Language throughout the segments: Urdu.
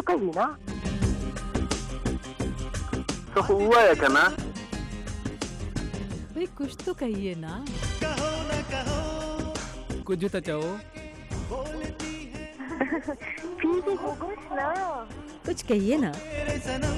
कहिए ना। तो हुआ है कना भाई कुछ तो कहिए ना। कहो न कहो कुछ तो चाहो बोलती है फिर भी होगा ना। कुछ कहिए ना। मेरे सनम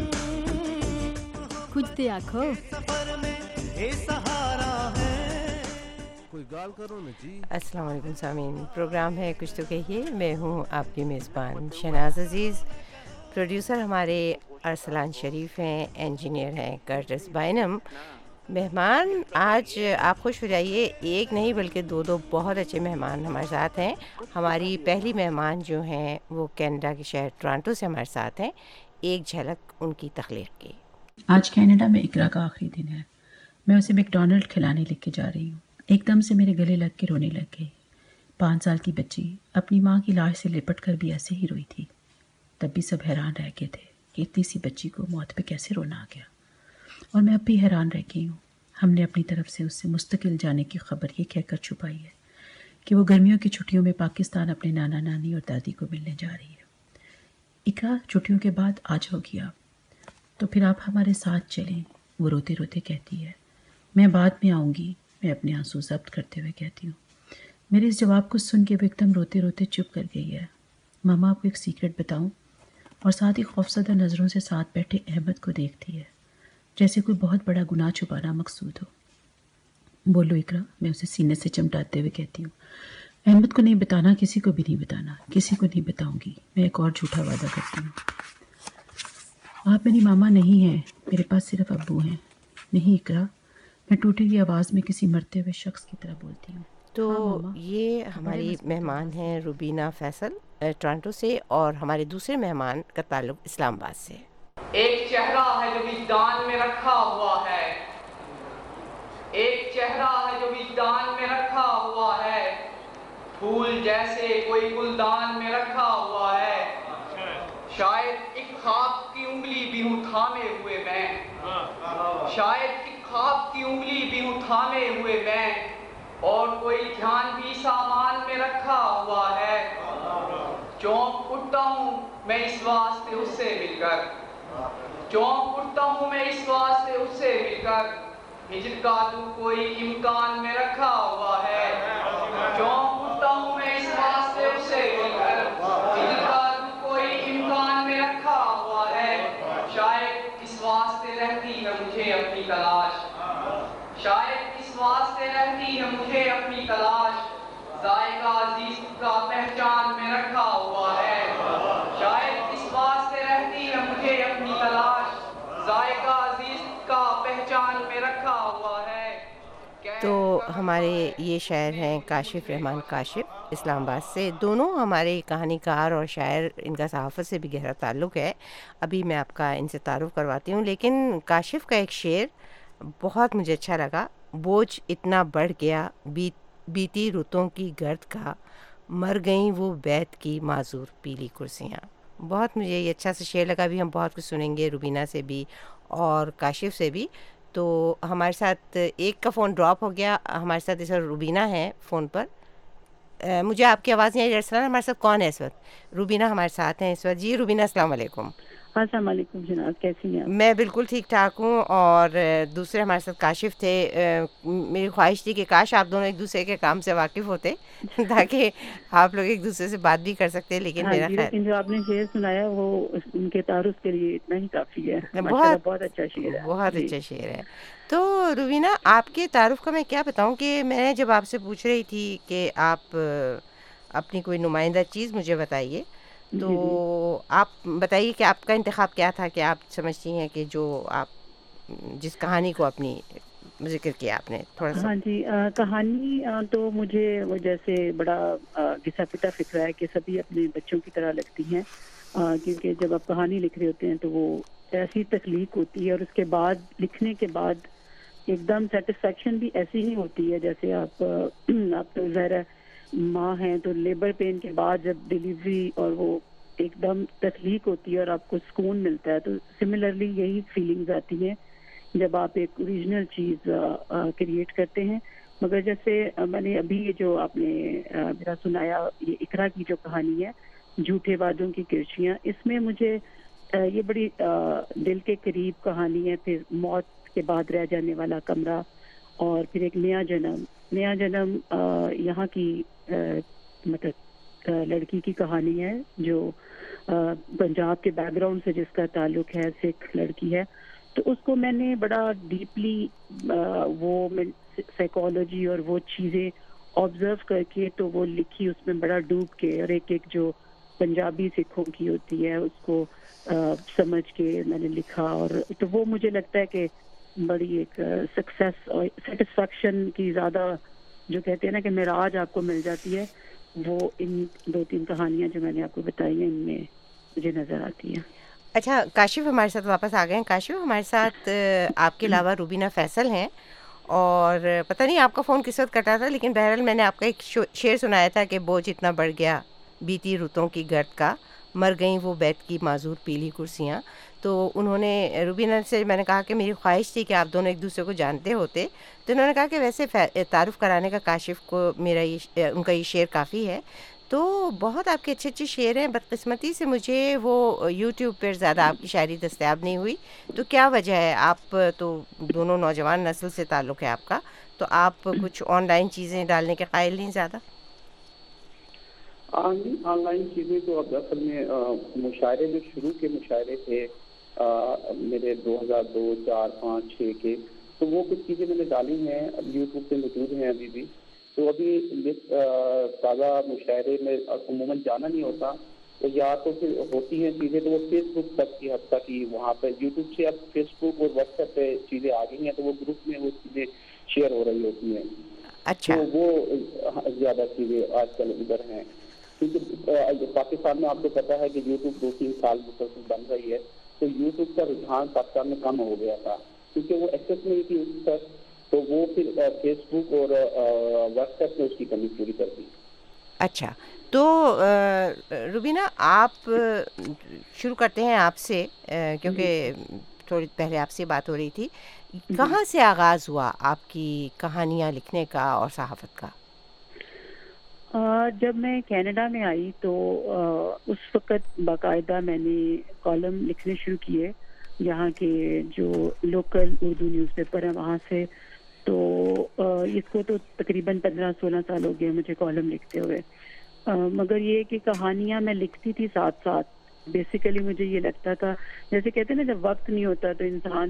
कुछ तो आखो। सफर में ये सहारा है। कोई गाल करो ना जी। अस्सलाम वालेकुम सामीन, प्रोग्राम है कुछ तो कहिए। मैं हूँ आपकी मेज़बान शहनाज अज़ीज़। प्रोड्यूसर हमारे अरसलान शरीफ हैं, इंजीनियर हैं कर्टिस बाइनम। मेहमान आज आप खुश हो जाइए, एक नहीं बल्कि दो बहुत अच्छे मेहमान हमारे साथ हैं। हमारी पहली मेहमान जो हैं वो कनाडा के शहर टोरंटो से हमारे साथ हैं। एक झलक उनकी तख्लीक की। आज कनाडा में इकरा का आखिरी दिन है। मैं उसे मैकडॉनल्ड खिलाने लेके जा रही हूँ। एकदम से मेरे गले लग के रोने लग गई। 5 साल की बच्ची अपनी माँ की लाश से लिपट कर भी ऐसे ही रोई थी। तब भी सब हैरान रह गए थे कि इतनी सी बच्ची को मौत पे कैसे रोना आ गया। और मैं अब भी हैरान रह गई हूँ। हमने अपनी तरफ से उससे मुस्तकिल जाने की खबर ये कहकर छुपाई है कि वो गर्मियों की छुट्टियों में पाकिस्तान अपने नाना नानी और दादी को मिलने जा रही है। इकरा छुट्टियों के बाद आ जाओगी आप, तो फिर आप हमारे साथ चलें, वो रोते रोते कहती है। मैं बाद में आऊँगी, मैं अपने आंसू ज़ब्त करते हुए कहती हूँ। मेरे इस जवाब को सुन के वो एकदम रोते रोते चुप कर गई है। मामा आपको एक सीक्रेट बताऊँ? और साथ ही खौफसदा नज़रों से साथ बैठे अहमद को देखती है, जैसे कोई बहुत बड़ा गुनाह छुपाना मकसूद हो। बोलो इकरा, मैं उसे सीने से चिमटाते हुए कहती हूँ। अहमद को नहीं बताना, किसी को भी नहीं बताना, किसी को नहीं बताऊँगी। मैं एक और झूठा वादा करती हूँ। आप मेरी मामा नहीं हैं, मेरे पास सिर्फ अब्बू हैं। नहीं इकरा, मैं टूटी हुई आवाज़ में किसी मरते हुए शख्स की तरह बोलती हूँ। तो हाँ, ये हमारी मेहमान हैं रुबीना फैसल टोरंटो से, और हमारे दूसरे मेहमान का ताल्लुक इस्लामाबाद से। एक चेहरा है जो विजदान में रखा हुआ है, एक चेहरा है जो विजदान में रखा हुआ है, फूल जैसे कोई गुलदान में रखा हुआ है। शायद एक ख्वाब की उंगली भी हूँ थामे हुए मैं, शायद एक ख्वाब की उंगली भी हूँ थामे हुए मैं, और कोई ध्यान भी सामान में रखा हुआ है। चौंक उठता हूँ मैं इस वास्ते उससे मिलकर, चौंक उठता हूँ मैं इस वास्ते उससे मिलकर, हिजर का तू कोई इम्कान में रखा हुआ है। चौंक उठता हूँ मैं इस वास्ते उससे मिलकर, हिजर का तू कोई इम्कान में रखा हुआ है। शायद इस वास्ते रहती है मुझे अपनी तलाश, शायद इस वास्ते रहती है मुझे अपनी तलाश, जायका अजीज का पहचान में रखा हुआ है। शायद इस वास्ते रहती है मुझे अपनी तलाश, जायका अजीज का पहचान में रखा हुआ है। तो हमारे ये शायर हैं काशिफ रहमान काशिफ इस्लामाबाद से। दोनों हमारे कहानीकार और शायर, इनका सहाफ़त से भी गहरा ताल्लुक़ है। अभी मैं आपका इनसे तारुफ़ करवाती हूँ, लेकिन काशिफ का एक शेर बहुत मुझे अच्छा लगा। बोझ इतना बढ़ गया बीती रुतों की गर्द का, मर गईं वो बैत की माजूर पीली कुर्सियाँ। बहुत मुझे ये अच्छा सा शेर लगा। भी हम बहुत कुछ सुनेंगे रुबीना से भी और काशिफ से भी। तो हमारे साथ एक का फ़ोन ड्रॉप हो गया, हमारे साथ इस वक्त रुबीना है फ़ोन पर। मुझे आपकी आवाज़ नहीं आ रही। हमारे साथ कौन है इस वक्त? रुबीना हमारे साथ हैं इस वक्त। जी रुबीना, अस्सलाम वालेकुम। अस्सलाम वालेकुम जनाब, कैसी हैं आप? मैं बिल्कुल ठीक ठाक हूँ। और दूसरे हमारे साथ काशिफ थे। मेरी ख्वाहिश थी कि काश आप दोनों एक दूसरे के काम से वाकिफ़ होते ताकि आप लोग एक दूसरे से बात भी कर सकते, लेकिन मेरा खैर। लेकिन जो आपने शेर सुनाया वो उनके तारुफ के लिए इतना ही काफ़ी है। बहुत अच्छा शेर है, बहुत अच्छा शेर है। तो रुबीना, आपके तारुफ का मैं क्या बताऊँ कि मैं जब आपसे पूछ रही थी कि आप अपनी कोई नुमाइंदा चीज़ मुझे बताइए, तो आप बताइए कि आपका इंतखाब क्या था, कि आप समझती हैं कि जो आप जिस कहानी को अपनी जिक्र किया आपने थोड़ा सा। हाँ जी, कहानी तो मुझे वो जैसे बड़ा घिसा पिटा फिक्र है कि सभी अपने बच्चों की तरह लगती हैं, क्योंकि जब आप कहानी लिख रहे होते हैं तो वो ऐसी तख्लीक होती है और उसके बाद लिखने के बाद एकदम सेटिस्फेक्शन भी ऐसी ही होती है जैसे आप तो ज़ाहिर माँ हैं तो लेबर पेन के बाद जब डिलीवरी और वो एकदम तख्लीक होती है और आपको सुकून मिलता है, तो सिमिलरली यही फीलिंग्स आती हैं जब आप एक ओरिजिनल चीज़ क्रिएट करते हैं। मगर जैसे मैंने अभी ये जो आपने मेरा सुनाया, ये इकरा की जो कहानी है, جھوٹے وعدوں کی کرشیاں، اس میں مجھے یہ بڑی دل کے قریب کہانی ہے. پھر موت کے بعد رہ جانے والا کمرہ، اور پھر ایک نیا جنم یہاں کی مطلب لڑکی کی کہانی ہے جو پنجاب کے بیک گراؤنڈ سے جس کا تعلق ہے، سکھ لڑکی ہے. تو اس کو میں نے بڑا ڈیپلی وہ سائیکالوجی اور وہ چیزیں آبزرو کر کے تو وہ لکھی، اس میں بڑا ڈوب کے، اور ایک جو پنجابی سکھوں کی ہوتی ہے اس کو سمجھ کے میں نے لکھا. اور تو وہ مجھے لگتا ہے کہ بڑی ایک سکسیس اور سیٹسفیکشن کی زیادہ جو کہتے ہیں نا کہ معراج آپ کو مل جاتی ہے، وہ ان 2-3 کہانیاں جو میں نے آپ کو بتائی ہیں ان میں مجھے نظر آتی ہیں. اچھا، کاشف ہمارے ساتھ واپس آ گئے ہیں. کاشف، ہمارے ساتھ آپ کے علاوہ روبینہ فیصل ہیں، اور پتہ نہیں آپ کا فون کس وقت کٹا تھا، لیکن بہرحال میں نے آپ کا ایک شعر سنایا تھا کہ بوجھ اتنا بڑھ گیا بیتی رتوں کی گرد کا، مر گئیں وہ بیت کی معذور پیلی کرسیاں. تو انہوں نے روبینہ سے میں نے کہا کہ میری خواہش تھی کہ آپ دونوں ایک دوسرے کو جانتے ہوتے، تو انہوں نے کہا کہ ویسے تعارف کرانے کا کاشف کو میرا ان کا یہ شعر کافی ہے. تو بہت آپ کے اچھے اچھے شعر ہیں، بدقسمتی سے مجھے وہ یوٹیوب پر زیادہ آپ کی شاعری دستیاب نہیں ہوئی. تو کیا وجہ ہے؟ آپ تو دونوں نوجوان نسل سے تعلق ہے آپ کا، تو آپ کچھ آن لائن چیزیں ڈالنے کے قائل نہیں زیادہ؟ آن لائن چیزیں تو اب اصل میں مشاعرے جو شروع کے مشاعرے تھے میرے 2002، 4، 5، 6 کے، تو وہ کچھ چیزیں میں نے ڈالی ہیں، یوٹیوب پہ موجود ہیں ابھی بھی. تو ابھی تازہ مشاعرے میں عموماً جانا نہیں ہوتا، تو یا تو پھر ہوتی ہیں چیزیں تو وہ فیس بک تک کی حد تک ہی، وہاں پہ یوٹیوب سے اب فیس بک اور واٹس ایپ پہ چیزیں آ گئی ہیں، تو وہ گروپ میں وہ چیزیں شیئر ہو رہی ہوتی ہیں. اچھا، تو وہ زیادہ چیزیں آج کل ادھر ہیں، کیونکہ پاکستان میں آپ کو پتا ہے کہ یوٹیوب 2-3 سال مسلسل بن رہی ہے، تو یوٹیوب کا رجحان پاکستان میں کم ہو گیا تھا کیونکہ وہ ایکسیس نہیں تھی اس پر، تو وہ پھر فیس بک اور واٹس ایپ نے اس کی کمی پوری کر دی. اچھا، تو روبینہ آپ شروع کرتے ہیں آپ سے، کیونکہ تھوڑی پہلے آپ سے بات ہو رہی تھی. کہاں سے آغاز ہوا آپ کی کہانیاں لکھنے کا اور صحافت کا؟ جب میں کینیڈا میں آئی تو اس وقت باقاعدہ میں نے کالم لکھنے شروع کیے یہاں کے جو لوکل اردو نیوز پیپر ہیں وہاں سے. تو اس کو تو تقریباً 15-16 سال ہو گئے مجھے کالم لکھتے ہوئے. مگر یہ کہ کہانیاں میں لکھتی تھی ساتھ ساتھ. بیسیکلی مجھے یہ لگتا تھا، جیسے کہتے ہیں نا جب وقت نہیں ہوتا تو انسان،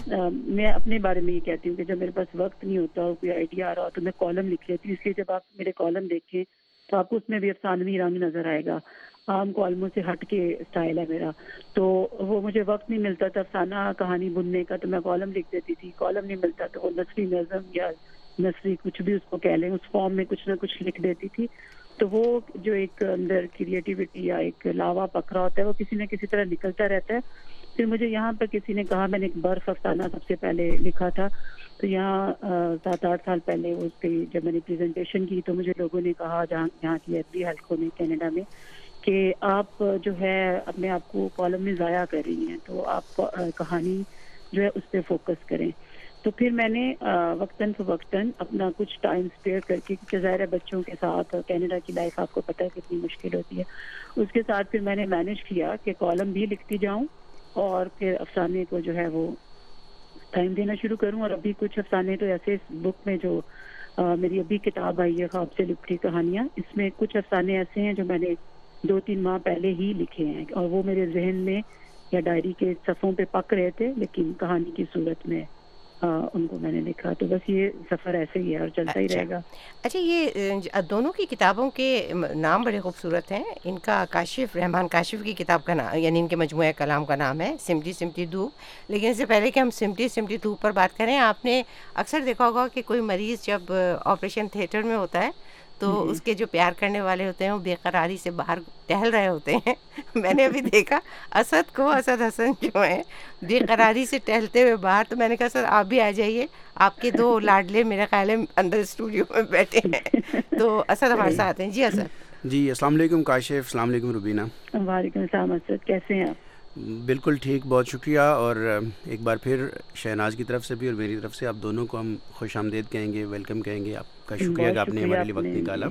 میں اپنے بارے میں یہ کہتی ہوں کہ جب میرے پاس وقت نہیں ہوتا اور کوئی آئیڈیا آ رہا ہو تو میں کالم لکھ لیتی ہوں. اس لیے جب آپ میرے کالم دیکھیں تو آپ کو اس میں بھی افسانوی رنگ نظر آئے گا. عام کالموں سے ہٹ کے اسٹائل ہے میرا. تو وہ مجھے وقت نہیں ملتا تھا افسانہ کہانی بننے کا، تو میں کالم لکھ دیتی تھی. کالم نہیں ملتا تو وہ نثری نظم یا نثری کچھ بھی اس کو کہہ لیں، اس فارم میں کچھ نہ کچھ لکھ دیتی تھی. تو وہ جو ایک اندر کریٹیوٹی یا ایک لاوا پکھرا ہوتا ہے وہ کسی نہ کسی طرح نکلتا رہتا ہے. پھر مجھے یہاں پر کسی نے کہا، میں نے ایک برف افسانہ سب سے پہلے لکھا تھا، تو یہاں 7-8 سال پہلے اس کی جب میں نے پریزنٹیشن کی تو مجھے لوگوں نے کہا یہاں کی ایڈری حلقوں میں کینیڈا میں کہ آپ جو ہے اپنے آپ کو کالم میں ضائع کر رہی ہیں، تو آپ کہانی جو ہے اس پہ فوکس کریں. تو پھر میں نے وقتاً فوقتاً اپنا کچھ ٹائم اسپیئر کر کے، کیونکہ ظاہر بچوں کے ساتھ کینیڈا کی لائف آپ کو پتہ ہے کتنی مشکل ہوتی ہے، اس کے ساتھ پھر میں نے مینیج کیا کہ کالم بھی لکھتی جاؤں اور پھر افسانے کو جو ہے وہ ٹائم دینا شروع کروں. اور ابھی کچھ افسانے تو ایسے اس بک میں جو میری ابھی کتاب آئی ہے خواب سے لپٹی کہانیاں، اس میں کچھ افسانے ایسے ہیں جو میں نے 2-3 ماہ پہلے ہی لکھے ہیں اور وہ میرے ذہن میں یا ڈائری کے صفحوں پہ پک رہے تھے، لیکن کہانی کی صورت میں ان کو میں نے لکھا. تو بس یہ سفر ایسے ہی ہے اور چلتا ہی رہے گا. اچھا، یہ دونوں کی کتابوں کے نام بڑے خوبصورت ہیں. ان کا کاشف رحمان کاشف کی کتاب کا نام، یعنی ان کے مجموعہ کلام کا نام ہے سمٹی سمٹی دھوپ. لیکن اس سے پہلے کہ ہم سمٹی سمٹی دھوپ پر بات کریں، آپ نے اکثر دیکھا ہوگا کہ کوئی مریض جب آپریشن تھیٹر میں ہوتا ہے تو اس کے جو پیار کرنے والے ہوتے ہیں وہ بے قراری سے باہر ٹہل رہے ہوتے ہیں. میں نے ابھی دیکھا اسد حسن جو ہیں بے قراری سے ٹہلتے ہوئے باہر، تو میں نے کہا سر آپ بھی آ جائیے، آپ کے 2 لاڈلے میرے خیال ہے اندر اسٹوڈیو میں بیٹھے ہیں. تو اسد ہمارے ساتھ ہیں. جی اسد. جی السلام علیکم کاشف. السلام علیکم روبینہ. وعلیکم السلام اسد، کیسے ہیں آپ؟ بالکل ٹھیک، بہت شکریہ. اور ایک بار پھر شہناز کی طرف سے بھی اور میری طرف سے آپ دونوں کو ہم خوش آمدید کہیں گے، ویلکم کہیں گے آپ کا شکریہ کہ آپ نے ہمارے لیے وقت نکالا.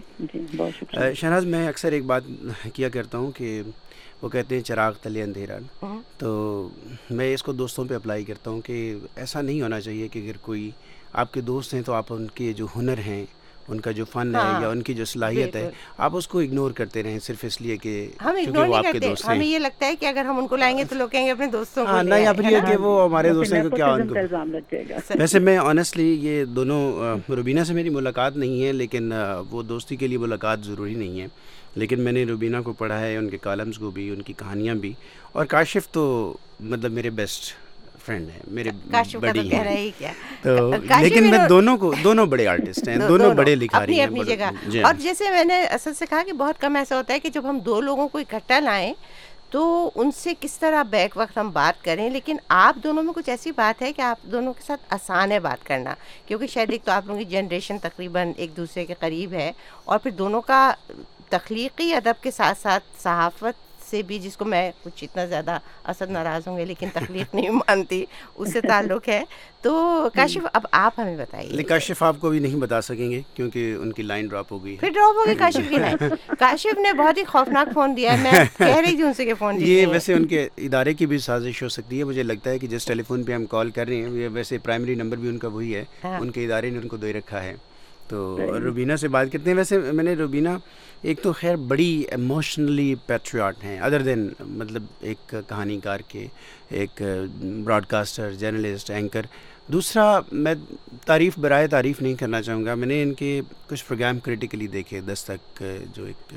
شہناز, میں اکثر ایک بات کیا کرتا ہوں کہ وہ کہتے ہیں چراغ تلے اندھیرا, تو میں اس کو دوستوں پہ اپلائی کرتا ہوں کہ ایسا نہیں ہونا چاہیے کہ اگر کوئی آپ کے دوست ہیں تو آپ ان کے جو ہنر ہیں, ان کا جو فن ہے یا ان کی جو صلاحیت ہے, آپ اس کو اگنور کرتے رہیں صرف اس لیے کہ چونکہ وہ آپ کے دوست ہیں. ہمیں یہ لگتا ہے کہ اگر ہم ان کو لائیں گے تو لوگ کہیں گے اپنے دوستوں کو نہیں, اب یہ کہ وہ ہمارے دوست ہیں, کیا ان کو. ویسے میں آنیسٹلی یہ دونوں, روبینہ سے میری ملاقات نہیں ہے, لیکن وہ دوستی کے لیے ملاقات ضروری نہیں ہے, لیکن میں نے روبینہ کو پڑھا ہے, ان کے کالمز کو بھی, ان کی کہانیاں بھی, اور کاشف تو مطلب میرے بیسٹ فرینڈ ہیں, میرے بڑی ہیں, تو لیکن میں دونوں بڑے آرٹسٹ ہیں, دونوں بڑے لکھاری ہیں اپنی جگہ. اور جیسے میں نے اصل سے کہا کہ بہت کم ایسا ہوتا ہے کہ جب ہم دو لوگوں کو اکٹھا لائیں تو ان سے کس طرح بیک وقت ہم بات کریں, لیکن آپ دونوں میں کچھ ایسی بات ہے کہ آپ دونوں کے ساتھ آسان ہے بات کرنا, کیونکہ شاید ایک تو آپ لوگوں کی جنریشن تقریباً ایک دوسرے کے قریب ہے, اور پھر دونوں کا تخلیقی ادب کے ساتھ ساتھ صحافت سے بھی, جس کو میں کچھ اتنا زیادہ اسد ناراض ہوں گے لیکن تخلیق نہیں مانتی, اس سے تعلق ہے. تو کاشف, اب آپ ہمیں بتائیے. کاشف آپ کو بھی نہیں بتا سکیں گے کیونکہ ان کی لائن ڈراپ ہو گئی. پھر ڈراپ ہو گئی کاشف کی لائن. کاشف نے بہت ہی خوفناک فون دیا ہے, میں کہہ رہی تھی ان سے کہ فون یہ ویسے ان کے ادارے کی بھی سازش ہو سکتی ہے. مجھے لگتا ہے کہ جس ٹیلی فون پہ ہم کال کر رہے ہیں, ویسے پرائمری نمبر بھی ان کا وہی ہے, ان کے ادارے نے ان کو دے رکھا ہے. تو روبینہ سے بات کرتے ہیں. ویسے میں نے روبینہ ایک تو خیر بڑی ایموشنلی پیٹریاٹ ہیں, ادر دین مطلب ایک کہانی کار کے, ایک براڈ کاسٹر, جرنلسٹ, اینکر. دوسرا, میں تعریف برائے تعریف نہیں کرنا چاہوں گا, میں نے ان کے کچھ پروگرام کریٹیکلی دیکھے. دستک جو ایک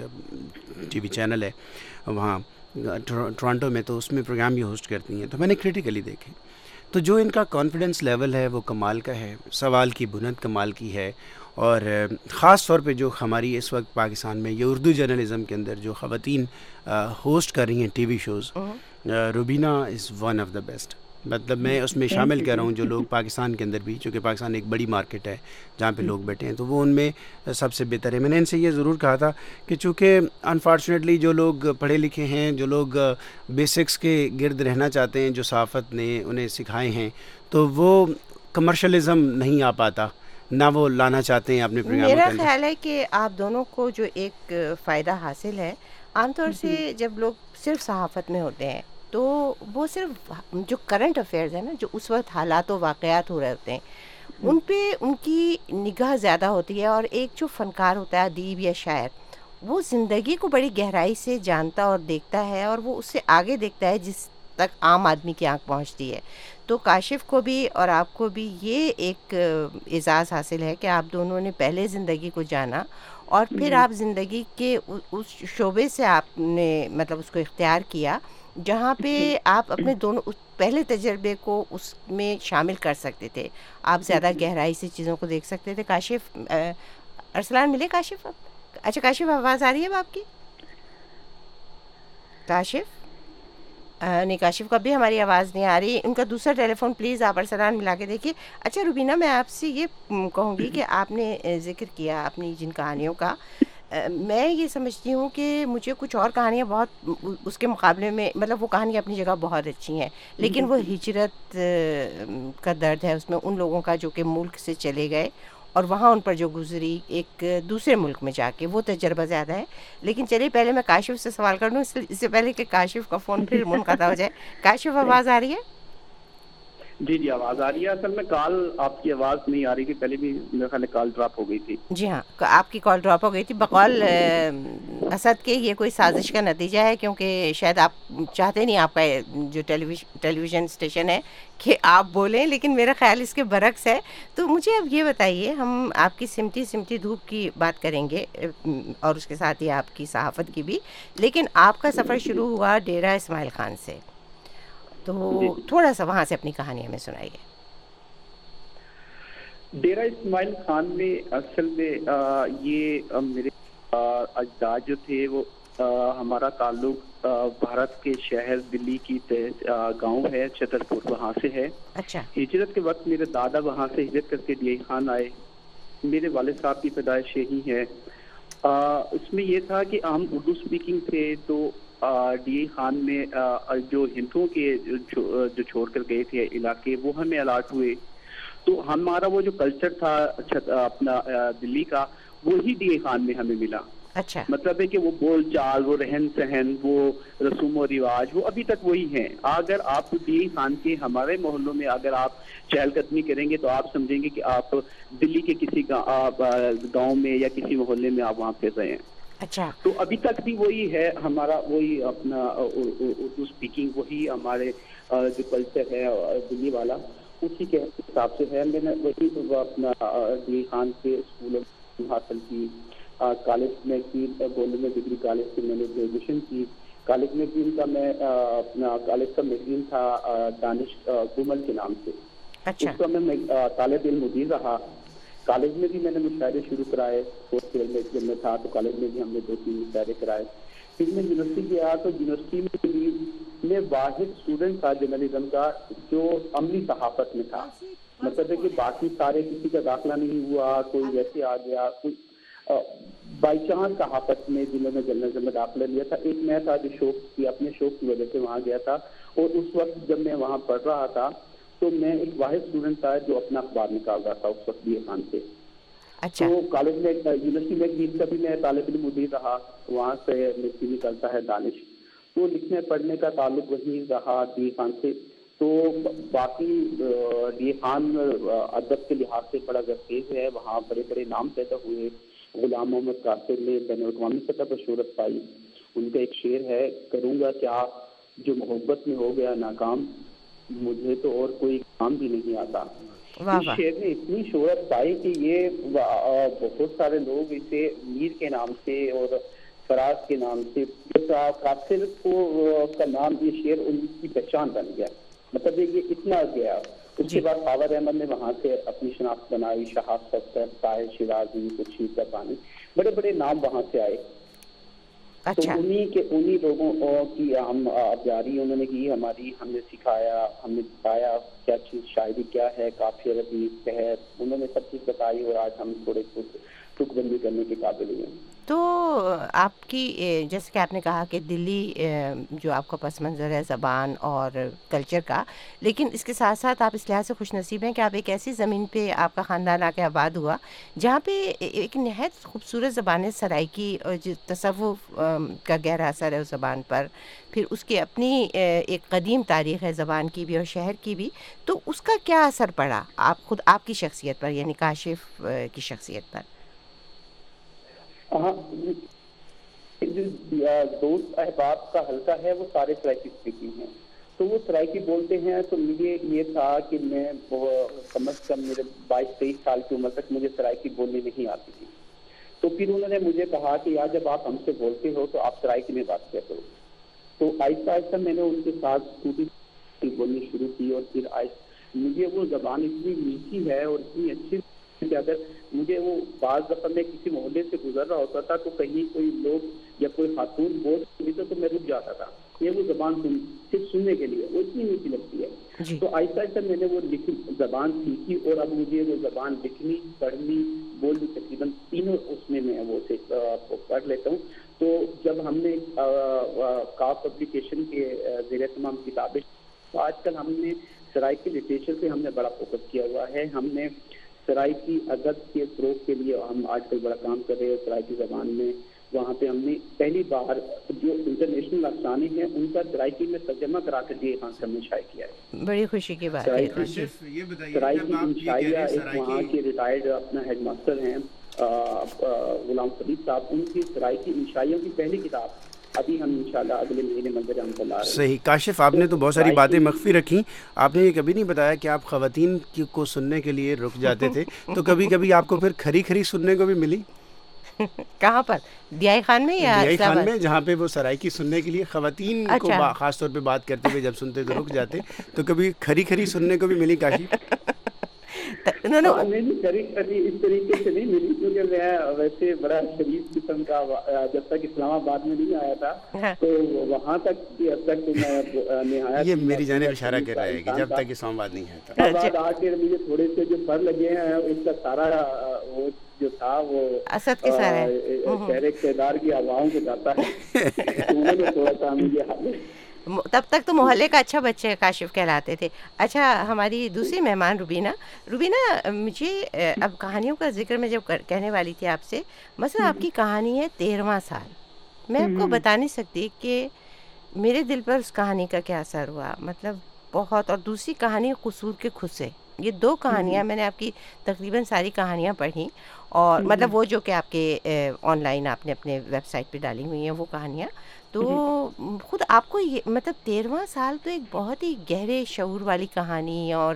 ٹی وی چینل ہے وہاں ٹورانٹو میں, تو اس میں پروگرام بھی ہوسٹ کرتی ہیں, تو میں نے کریٹیکلی دیکھے. تو جو ان کا کانفیڈنس لیول ہے وہ کمال کا ہے, سوال کی بنت کمال کی ہے, اور خاص طور پہ جو ہماری اس وقت پاکستان میں یہ اردو جرنلزم کے اندر جو خواتین ہوسٹ کر رہی ہیں T V shows, Rubina is one of the best. مطلب میں اس میں شامل کر رہا ہوں جو لوگ پاکستان کے اندر بھی, چونکہ پاکستان ایک بڑی مارکیٹ ہے جہاں پہ لوگ بیٹھے ہیں, تو وہ ان میں سب سے بہتر ہے. میں نے ان سے یہ ضرور کہا تھا کہ چونکہ انفارچونیٹلی جو لوگ پڑھے لکھے ہیں, جو لوگ بیسکس کے گرد رہنا چاہتے ہیں, جو صحافت نے انہیں سکھائے ہیں, تو وہ کمرشلزم نہیں آ پاتا, نہ وہ لانا چاہتے ہیں اپنے پروگرام. میرا خیال ہے کہ آپ دونوں کو جو ایک فائدہ حاصل ہے, عام طور سے جب لوگ صرف صحافت میں ہوتے ہیں تو وہ صرف جو کرنٹ افیئرز ہیں نا, جو اس وقت حالات و واقعات ہو رہے ہوتے ہیں, ان پہ ان کی نگاہ زیادہ ہوتی ہے. اور ایک جو فنکار ہوتا ہے, ادیب یا شاعر, وہ زندگی کو بڑی گہرائی سے جانتا اور دیکھتا ہے, اور وہ اس سے آگے دیکھتا ہے جس تک عام آدمی کی آنکھ پہنچتی ہے. تو کاشف کو بھی اور آپ کو بھی یہ ایک اعزاز حاصل ہے کہ آپ دونوں نے پہلے زندگی کو جانا, اور پھر آپ زندگی کے اس شعبے سے آپ نے مطلب اس کو اختیار کیا جہاں پہ آپ اپنے دونوں پہلے تجربے کو اس میں شامل کر سکتے تھے, آپ زیادہ گہرائی سے چیزوں کو دیکھ سکتے تھے. کاشف, ارسلان ملے کاشف اب؟ اچھا کاشف, آواز آ رہی ہے اب آپ کی؟ کاشف نہیں, کاشف کو بھی ہماری آواز نہیں آ رہی. ان کا دوسرا ٹیلی فون پلیز آپ ارسلان ملا کے دیکھیے. اچھا روبینہ, میں آپ سے یہ کہوں گی کہ آپ نے ذکر کیا اپنی جن کہانیوں کا, میں یہ سمجھتی ہوں کہ مجھے کچھ اور کہانیاں بہت اس کے مقابلے میں, مطلب وہ کہانیاں اپنی جگہ بہت اچھی ہیں, لیکن وہ ہجرت کا درد ہے اس میں, ان لوگوں کا جو کہ ملک سے چلے گئے اور وہاں ان پر جو گزری ایک دوسرے ملک میں جا کے, وہ تجربہ زیادہ ہے. لیکن چلیے پہلے میں کاشف سے سوال کر لوں, اس سے پہلے کہ کاشف کا فون پھر منقطع ہو جائے. کاشف, آواز آ رہی ہے؟ جی آواز آ رہی ہے. اصل میں کال آپ کی آواز نہیں آ رہی تھی, پہلے بھی میرے خیال کال ڈراپ ہو گئی تھی. جی ہاں, آپ کی کال ڈراپ ہو گئی تھی. بقول اسد کے یہ کوئی سازش کا نتیجہ ہے, کیونکہ شاید آپ چاہتے نہیں آپ کا جو ٹیلی ویژن اسٹیشن ہے کہ آپ بولیں, لیکن میرا خیال اس کے برعکس ہے. تو مجھے اب یہ بتائیے, ہم آپ کی سمٹی دھوپ کی بات کریں گے اور اس کے ساتھ ہی آپ کی صحافت کی بھی, لیکن آپ کا سفر شروع ہوا ڈیرہ اسماعیل خان سے, تو تھوڑا سا وہاں سے اپنی کہانی ہمیں سنائیے. ڈیرہ اسماعیل خان میں اصل میں یہ میرے اجداد جو تھے, وہ ہمارا تعلق بھارت کے شہر دلی کی گاؤں ہے چھتر پور, وہاں سے ہے. اچھا. ہجرت کے وقت میرے دادا وہاں سے ہجرت کر کے ڈی خان آئے. میرے والد صاحب کی پیدائش یہی ہے. اس میں یہ تھا کہ ہم اردو سپیکنگ تھے, تو ڈی خان میں جو ہندوؤں کے جو چھوڑ کر گئے تھے علاقے, وہ ہمیں الاٹ ہوئے. تو ہمارا وہ جو کلچر تھا اپنا دلی کا وہی ڈی اے خان میں ہمیں ملا. اچھا مطلب ہے کہ وہ بول چال, وہ رہن سہن, وہ رسوم و رواج وہ ابھی تک وہی ہیں. اگر آپ ڈی اے خان کے ہمارے محلوں میں اگر آپ چہل قدمی کریں گے تو آپ سمجھیں گے کہ آپ دلی کے کسی گاؤں میں یا کسی محلے میں آپ وہاں پھر رہے ہیں. اچھا تو ابھی تک بھی وہی ہے ہمارا, وہی اپنا اردو اسپیکنگ, وہی ہمارے جو کلچر ہے دلی والا اسی کے حساب سے ہے. میں نے وہی اپنا ڈی اے خان کے اسکولوں میں حاصل کی, کالج میں کی, گولڈن میں ڈگری کالج سے میں نے گریجویشن کی. کالج میں بھی ان کا میں اپنا کالج کا میگزین تھا دانش گمل کے نام سے, اس کا میں طالب علم مدیر رہا. کالج میں بھی میں نے مشاعرے شروع کرائے, فورتھ ایئر میں جب میں تھا تو کالج میں بھی ہم نے 2-3 مشاعرے کرائے. پھر میں یونیورسٹی گیا تو یونیورسٹی میں بھی میں واحد اسٹوڈنٹ تھا جرنلزم کا جو عملی صحافت میں تھا. مطلب ہے کہ باقی سارے کسی کا داخلہ نہیں ہوا, کوئی ویسے آ گیا, کوئی بائی چانس صحافت میں جنہوں نے جرنلزم میں داخلہ لیا تھا. ایک میں تھا جو شوق کی, اپنے شوق کی وجہ سے وہاں گیا تھا, اور اس وقت جب میں وہاں پڑھ رہا تھا تو میں ایک واحد اسٹوڈنٹ تھا جو اپنا اخبار نکال رہا تھا اس وقت ڈی اے خان سے. اچھا تو کالج میں یونیورسٹی میں کا بھی میں طالب علم مدیر رہا, وہاں سے میگزین نکلتا ہے دانش, تو لکھنے پڑھنے کا تعلق وہیں رہا ڈی اے خان سے. تو باقی ڈی اے خان ادب کے لحاظ سے بڑا زرخیز ہے, وہاں بڑے بڑے نام پیدا ہوئے. غلام محمد قاصر نے بین الاقوامی سطح پر شہرت پائی. ان کا ایک شعر ہے, کروں گا کیا جو محبت میں ہو گیا ناکام, مجھے تو اور کوئی کام بھی نہیں آتا. اس شعر نے اتنی شہرت پائی کہ یہ بہت سارے لوگ اسے میر کے نام سے اور فراز کے نام سے, قاصر کو کا نام یہ شعر ان کی پہچان بن گیا. مطلب یہ اتنا گیا. اس کے بعد خاور احمد نے وہاں سے اپنی شناخت بنائی, شہاب ستر, طاہر شیرازی, خورشید ربانی, بڑے بڑے نام وہاں سے آئے. تو انہی لوگوں کی ہم جاری انہوں نے کی ہماری, ہم نے سکھایا, ہم نے بتایا کیا چیز شاعری کیا ہے, کافی عربی شہر, انہوں نے سب چیز بتائی, اور آج ہم تھوڑے ٹک بندی کرنے کے قابل ہیں. تو آپ کی جیسے کہ آپ نے کہا کہ دلی جو آپ کا پس منظر ہے زبان اور کلچر کا, لیکن اس کے ساتھ ساتھ آپ اس لحاظ سے خوش نصیب ہیں کہ آپ ایک ایسی زمین پہ آپ کا خاندان آ کے آباد ہوا جہاں پہ ایک نہایت خوبصورت زبان ہے سرائکی, اور جو تصوف کا گہرا اثر ہے اس زبان پر, پھر اس کی اپنی ایک قدیم تاریخ ہے زبان کی بھی اور شہر کی بھی. تو اس کا کیا اثر پڑا آپ کی شخصیت پر, یعنی کاشف کی شخصیت پر؟ ہاں, جو دوست احباب کا حلقہ ہے وہ سارے سرائکی اسپیکنگ ہیں, تو وہ سرائکی بولتے ہیں. تو مجھے یہ تھا کہ میں کم از کم میرے 22-23 سال کی عمر تک مجھے سرائکی بولنے نہیں آتی تھی. تو پھر انہوں نے مجھے کہا کہ یار جب آپ ہم سے بولتے ہو تو آپ سرائکی میں بات کیا کرو. تو آہستہ آہستہ میں نے ان کے ساتھ اسکوٹی بولنی شروع کی, اور پھر مجھے وہ زبان اتنی میٹھی ہے اور اتنی اچھی کہ اگر مجھے وہ بعض دفعہ میں کسی محلے سے گزر رہا ہوتا تھا تو کہیں کوئی لوگ یا کوئی خاتون بول رہی تو میں رک جاتا تھا. یہ وہ زبان صرف سننے کے لیے وہ اتنی میٹھی لگتی ہے. تو آہستہ آہستہ میں نے وہ زبان سیکھی, اور اب مجھے وہ زبان لکھنی, پڑھنی, بولنی تقریباً تینوں اس میں وہ پڑھ لیتا ہوں. تو جب ہم نے کاف پبلیکیشن کے زیر اہتمام کتابیں, تو آج کل ہم نے سرائکی لٹریچر پہ ہم نے بڑا فوکس کیا ہوا ہے. ہم نے سرائکی ادب کے فروغ کے لیے ہم آج کل بڑا کام کر رہے ہیں سرائکی زبان میں. وہاں پہ ہم نے پہلی بار جو انٹرنیشنل افسانے ہیں ان کا سرائکی میں ترجمہ کرا کر ڈی اے خان سے ہم نے شائع کیا ہے. بڑی خوشی کی بات ہے. سرائکی انشائیہ ایک وہاں کے ریٹائرڈ اپنا ہیڈ ماسٹر ہیں غلام فرید صاحب, ان کی سرائکی انشائیوں کی پہلی کتاب ابھی ہم انشاءاللہ اگلے مہینے منظر عام کو لا رہے ہیں. صحیح. کاشف, آپ نے تو بہت ساری باتیں مخفی رکھی. آپ نے یہ کبھی نہیں بتایا کہ آپ خواتین کو سننے کے لیے رک جاتے تھے, تو کبھی کبھی آپ کو پھر کھری سننے کو بھی ملی؟ کہاں پر, ڈی خان میں یا ڈی خان میں, جہاں پہ وہ سرائکی سننے کے لیے خواتین کو خاص طور پہ بات کرتے ہوئے جب سنتے تو رک جاتے, تو کبھی کھری سننے کو بھی ملی کاشف؟ نہیں, اس طریقے سے نہیں ملی, کیونکہ میں ویسے بڑا شریف قسم کا, جب تک اسلام آباد میں نہیں آیا تھا تو وہاں تک اب تک میں نہایت, یہ میری جانب اشارہ کر رہا ہے کہ جب تک اسلام آباد نہیں آیا تھا, آ کے مجھے تھوڑے سے جو پر لگے ہیں اس کا سارا وہ جو تھا وہ شہر اقتدار کی ہواؤں کو جاتا ہے. انہوں نے تھوڑا سا مجھے تب تک تو محلے کا اچھا بچہ کاشف کہلاتے تھے. اچھا ہماری دوسری مہمان روبینہ, مجھے اب کہانیوں کا ذکر میں جب کہنے والی تھی آپ سے, مثلا آپ کی کہانی ہے 13واں سال. میں آپ کو بتا نہیں سکتی کہ میرے دل پر اس کہانی کا کیا اثر ہوا, مطلب بہت. اور دوسری کہانی قصور کے خسے. یہ 2 کہانیاں میں نے آپ کی تقریباً ساری کہانیاں پڑھی, اور مطلب وہ جو کہ آپ کے آن لائن آپ نے اپنے ویب سائٹ پہ ڈالی ہوئی ہیں وہ کہانیاں. تو خود آپ کو یہ مطلب 13واں سال تو ایک بہت ہی گہرے شعور والی کہانی, اور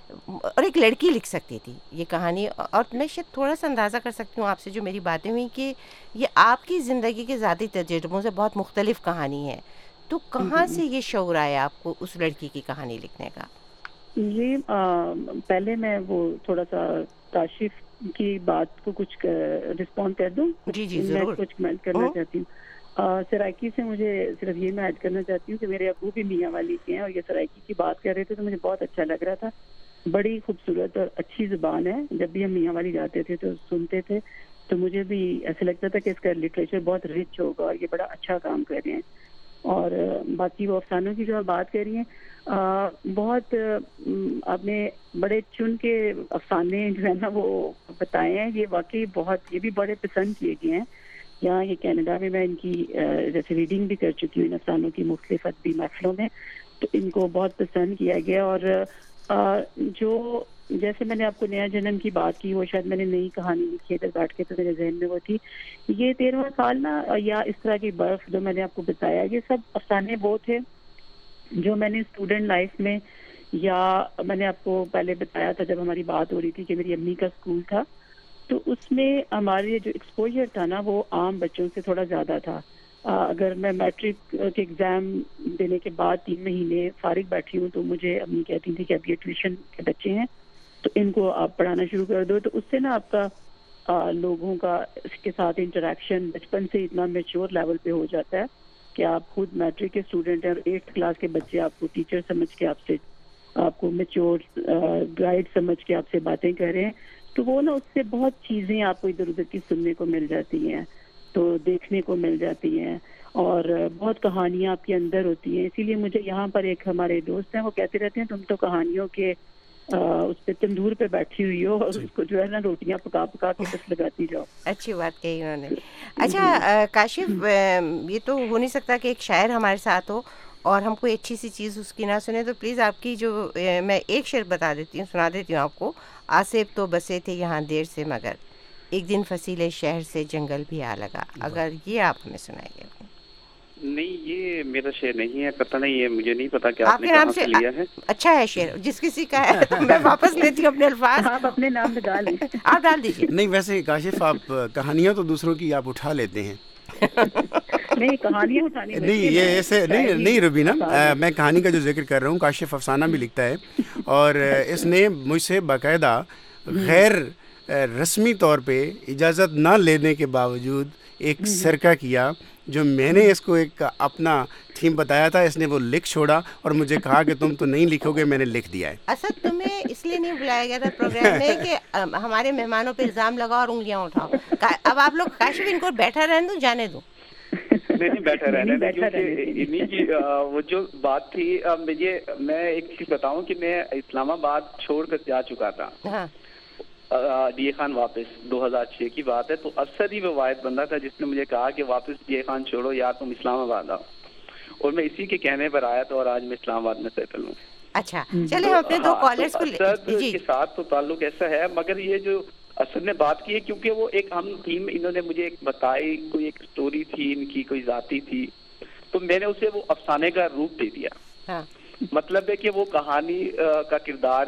ایک لڑکی لکھ سکتی تھی یہ کہانی. اور میں شاید تھوڑا سا اندازہ کر سکتی ہوں آپ سے جو میری باتیں ہوئی کہ یہ آپ کی زندگی کے ذاتی تجربوں سے بہت مختلف کہانی ہے. تو کہاں سے یہ شعور آیا آپ کو اس لڑکی کی کہانی لکھنے کا؟ یہ پہلے میں وہ تھوڑا سا کاشف کی بات کو کچھ رسپونڈ کر دوں. جی جی میں ضرور. کچھ کمنٹ کرنا چاہتی ہوں. سرائکی سے مجھے صرف یہ میں ایڈ کرنا چاہتی ہوں کہ میرے ابو بھی میاں والی کے ہیں, اور یہ سرائکی کی بات کر رہے تھے تو مجھے بہت اچھا لگ رہا تھا. بڑی خوبصورت اور اچھی زبان ہے. جب بھی ہم میاں والی جاتے تھے تو سنتے تھے تو مجھے بھی ایسا لگتا تھا کہ اس کا لٹریچر بہت رچ ہوگا اور یہ بڑا اچھا کام کر رہے ہیں. اور باقی وہ افسانوں کی جو آپ بات کر رہی ہیں, بہت آپ نے بڑے چن کے افسانے جو ہے نا وہ بتائے ہیں. یہ واقعی بہت, یہ بھی بڑے پسند کیے گئے ہیں. یہاں یہ کینیڈا میں ان کی جیسے ریڈنگ بھی کر چکی ہوں ان افسانوں کی مختلف ادبی محفلوں میں, تو ان کو بہت پسند کیا گیا. اور جو جیسے میں نے آپ کو نیا جنم کی بات کی, وہ شاید میں نے نئی کہانی لکھی ادھر بیٹھ کے تو میرے ذہن میں وہ تھی. یہ 13واں سال نا, یا اس طرح کی برف جو میں نے آپ کو بتایا, یہ سب افسانے وہ تھے جو میں نے اسٹوڈنٹ لائف میں, یا میں نے آپ کو پہلے بتایا تھا جب ہماری بات ہو رہی تھی کہ میری امی کا اسکول تھا, تو اس میں ہمارے جو ایکسپوجر تھا نا وہ عام بچوں سے تھوڑا زیادہ تھا. اگر میں میٹرک کے ایگزام دینے کے بعد 3 مہینے فارغ بیٹھی ہوں تو مجھے امی کہتی تھی کہ اب یہ ٹیوشن کے بچے ہیں تو ان کو آپ پڑھانا شروع کر دو. تو اس سے نا آپ کا لوگوں کا اس کے ساتھ انٹریکشن بچپن سے اتنا میچور لیول پہ ہو جاتا ہے کہ آپ خود میٹرک کے اسٹوڈنٹ ہیں اور 8th کلاس کے بچے آپ کو ٹیچر سمجھ کے آپ کو میچور گائیڈ سمجھ کے آپ سے باتیں کر رہے ہیں. تو وہ نا اس سے بہت چیزیں آپ کو ادھر ادھر کی سننے کو مل جاتی ہیں, تو دیکھنے کو مل جاتی ہیں, اور بہت کہانیاں آپ کے اندر ہوتی ہیں. اسی لیے مجھے یہاں پر ایک ہمارے دوست ہیں, وہ کہتے رہتے ہیں تم تو کہانیوں کے اس پہ تندور پہ بیٹھی ہوئی ہو اور اس کو جو ہے نا روٹیاں پکا پکا کے بس لگاتی جاؤ. اچھی بات کہی انہوں نے. اچھا کاشف, یہ تو ہو نہیں سکتا کہ ایک شاعر ہمارے ساتھ ہو اور ہم کوئی اچھی سی چیز اس کی نہ سنیں, تو پلیز آپ کی جو میں ایک شعر بتا دیتی ہوں, سنا دیتی ہوں آپ کو. آصف تو بسے تھے یہاں دیر سے مگر ایک دن فصیل شہر سے جنگل بھی آ لگا. اگر یہ آپ ہمیں سنائیے. نہیں, یہ میرا شعر نہیں ہے, پتہ نہیں, یہ مجھے نہیں پتا کہ آپ نے کہاں سے لیا ہے. اچھا ہے شعر, جس کسی کا ہے میں واپس لیتی ہوں اپنے الفاظ. آپ اپنے نام پہ ڈال لیں, آپ ڈال دیجیے. نہیں ویسے کاشف آپ کہانیاں تو دوسروں کی آپ اٹھا لیتے ہیں. نہیں کہانیاں اٹھانی نہیں, یہ ایسے نہیں روبینہ, میں کہانی کا جو ذکر کر رہا ہوں, کاشف افسانہ بھی لکھتا ہے اور اس نے مجھ سے باقاعدہ غیر رسمی طور پہ اجازت نہ لینے کے باوجود ایک سرکہ کیا, جو میں نے اس کو ایک اپنا تھیم بتایا تھا, اس نے وہ لکھ چھوڑا اور مجھے کہا کہ تم تو نہیں لکھو گے, میں نے لکھ دیا ہے. اسد تمہیں اس لیے نہیں بلایا گیا تھا پروگرام میں کہ ہمارے مہمانوں پہ الزام لگاؤ اور انگلیاں اٹھاؤ. اب آپ لوگ کاشف ان کو بیٹھا رہنے دوں, جانے دوں. نہیں بیٹھا رہنا, کیونکہ وہ جو بات تھی, میں ایک چیز بتاؤں کہ میں اسلام آباد چھوڑ کر جا چکا تھا. ڈی اے خان واپس 2006 کی بات ہے, تو اکثر ہی وہ واحد بندہ تھا جس نے مجھے کہا کہ واپس ڈی اے خان چھوڑو یار, تم اسلام آباد آؤ, اور میں اسی کے کہنے پر آیا تھا اور آج میں اسلام آباد میں سیٹل ہوں. اچھا چلے ہم اپنے 2 کالرز کو اسد کے ساتھ تو تعلق ایسا ہے, مگر یہ جو اسد نے بات کی ہے کیونکہ وہ ایک ہم تھیم انہوں نے مجھے ایک بتائی, کوئی ایک سٹوری تھی ان کی, کوئی ذاتی تھی, تو میں نے اسے وہ افسانے کا روپ دے دیا. مطلب ہے کہ وہ کہانی کا کردار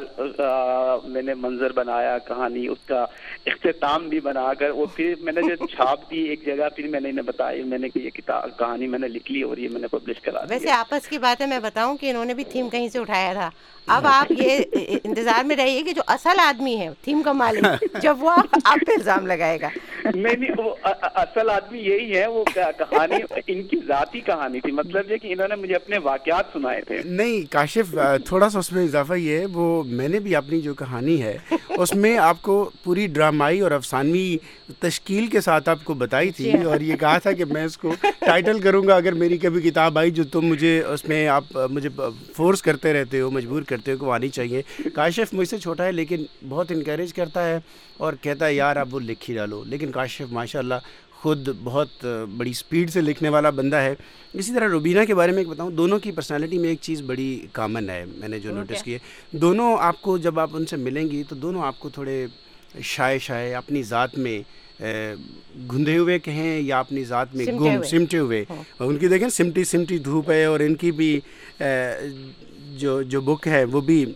میں نے منظر بنایا, کہانی اس کا اختتام بھی بنا کر, اور پھر میں نے جو چھاپ دی ایک جگہ, پھر میں نے انہیں بتایا میں نے کہ یہ کتاب کہانی میں نے لکھ لی اور یہ میں نے پبلش کرا دی. ویسے آپس کی بات ہے, میں بتاؤں کہ انہوں نے بھی تھیم کہیں سے اٹھایا تھا. اب آپ یہ انتظار میں رہیے کہ جو اصل آدمی ہے تھیم کا مالک, جب وہ آپ پہ الزام لگائے گا. نہیں وہ اصل آدمی یہی ہے. وہ کہانی ان کی ذاتی کہانی تھی, مطلب یہ کہ انہوں نے مجھے اپنے واقعات سنائے تھے. نہیں کاشف, تھوڑا سا اس میں اضافہ یہ ہے, وہ میں نے بھی اپنی جو کہانی ہے اس میں آپ کو پوری ڈرامائی اور افسانوی تشکیل کے ساتھ آپ کو بتائی تھی, اور یہ کہا تھا کہ میں اس کو ٹائٹل کروں گا اگر میری کبھی کتاب آئی جو تم مجھے اس میں آپ مجھے فورس کرتے رہتے ہو, مجبور کرتے ہو کہ وہ آنی چاہیے. کاشف مجھ سے چھوٹا ہے لیکن بہت انکریج کرتا ہے اور کہتا ہے یار آپ وہ لکھ ہی ڈالو. لیکن کاشف ماشاءاللہ خود بہت بڑی سپیڈ سے لکھنے والا بندہ ہے. اسی طرح روبینہ کے بارے میں ایک بتاؤں, دونوں کی پرسنالٹی میں ایک چیز بڑی کامن ہے, میں نے جو نوٹس کی ہے, دونوں آپ کو جب آپ ان سے ملیں گی تو دونوں آپ کو تھوڑے شائع اپنی ذات میں گھندے ہوئے کہیں یا اپنی ذات میں سمٹے ہوئے. ان کی دیکھیں سمٹی دھوپ ہے, اور ان کی بھی جو بک ہے وہ بھی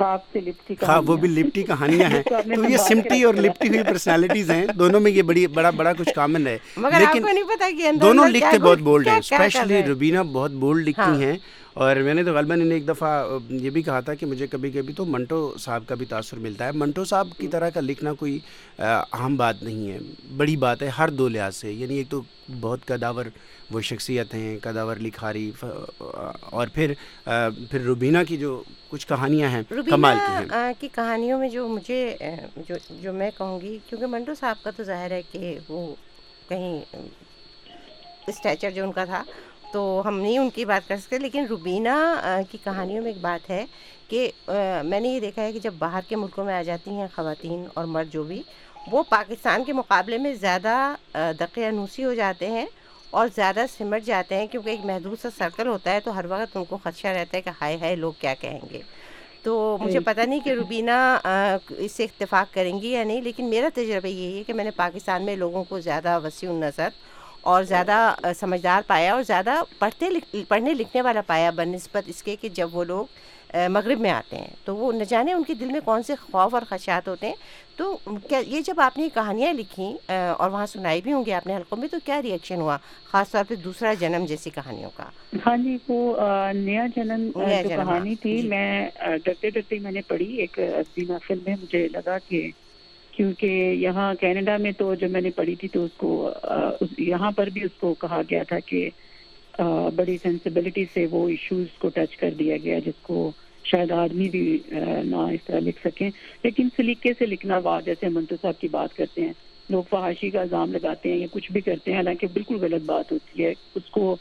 وہ بھی لپٹی کہانیاں ہیں. تو یہ سمٹی اور لپٹی ہوئی پرسنالٹیز ہیں, دونوں میں یہ بڑا کچھ کامن ہے. لیکن دونوں لکھتے بہت بولڈ ہیں, اسپیشلی روبینہ بہت بولڈ لکھتی ہیں. اور میں نے تو غالباً انہیں ایک دفعہ یہ بھی کہا تھا کہ مجھے کبھی کبھی تو منٹو صاحب کا بھی تاثر ملتا ہے. منٹو صاحب کی طرح کا لکھنا کوئی اہم بات نہیں ہے, بڑی بات ہے ہر دو لحاظ سے. یعنی ایک تو بہت قداور وہ شخصیت ہیں, قداور لکھاری, اور پھر روبینہ کی جو کچھ کہانیاں ہیں کمال کی ہیں. روبینہ کی کہانیوں میں جو مجھے جو میں کہوں گی, کیونکہ منٹو صاحب کا تو ظاہر ہے کہ وہ کہیں اسٹیچر جو ان کا تھا تو ہم نہیں ان کی بات کر سکتے. لیکن روبینہ کی کہانیوں میں ایک بات ہے کہ میں نے یہ دیکھا ہے کہ جب باہر کے ملکوں میں آ جاتی ہیں خواتین اور مرد جو بھی, وہ پاکستان کے مقابلے میں زیادہ دقیانوسی ہو جاتے ہیں اور زیادہ سمٹ جاتے ہیں, کیونکہ ایک محدود سا سرکل ہوتا ہے تو ہر وقت ان کو خدشہ رہتا ہے کہ ہائے لوگ کیا کہیں گے. تو مجھے پتہ نہیں کہ روبینہ اس سے اتفاق کریں گی یا نہیں, لیکن میرا تجربہ یہی ہے کہ میں نے پاکستان میں لوگوں کو زیادہ وسیع النظر اور زیادہ سمجھدار پایا اور زیادہ پڑھنے لکھنے والا پایا بنسبت اس کے کہ جب وہ لوگ مغرب میں آتے ہیں تو وہ نہ جانے ان کے دل میں کون سے خوف اور خدشات ہوتے ہیں. تو کیا یہ جب آپ نے کہانیاں لکھیں اور وہاں سنائی بھی ہوں گی آپ نے حلقوں میں, تو کیا ریئیکشن ہوا خاص طور پہ دوسرا جنم جیسی کہانیوں کا؟ ہاں جی, وہ نیا جنم جو کہانی تھی میں ڈرتے میں نے پڑھی ایک ادبی محفل میں. مجھے لگا کہ کیونکہ یہاں کینیڈا میں تو جب میں نے پڑھی تھی تو اس کو یہاں پر بھی اس کو کہا گیا تھا کہ بڑی سینسیبلٹی سے وہ ایشوز کو ٹچ کر دیا گیا جس کو شاید آدمی بھی نہ اس طرح لکھ سکیں. لیکن سلیقے سے لکھنا, جیسے منٹو صاحب کی بات کرتے ہیں, لوگ فحاشی کا الزام لگاتے ہیں یا کچھ بھی کرتے ہیں, حالانکہ بالکل غلط بات ہوتی ہے. اس کو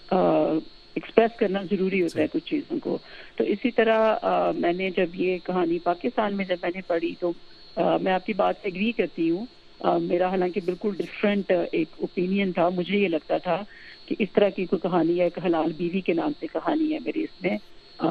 ایکسپریس کرنا ضروری ہوتا ہے کچھ چیزوں کو. تو اسی طرح میں نے جب یہ کہانی پاکستان میں جب میں نے پڑھی تو میں آپ کی بات سے ایگری کرتی ہوں. میرا حالانکہ بالکل ڈفرینٹ ایک اوپینین تھا. مجھے یہ لگتا تھا کہ اس طرح کی کوئی کہانی ہے, ایک حلال بیوی کے نام سے کہانی ہے میری اس میں,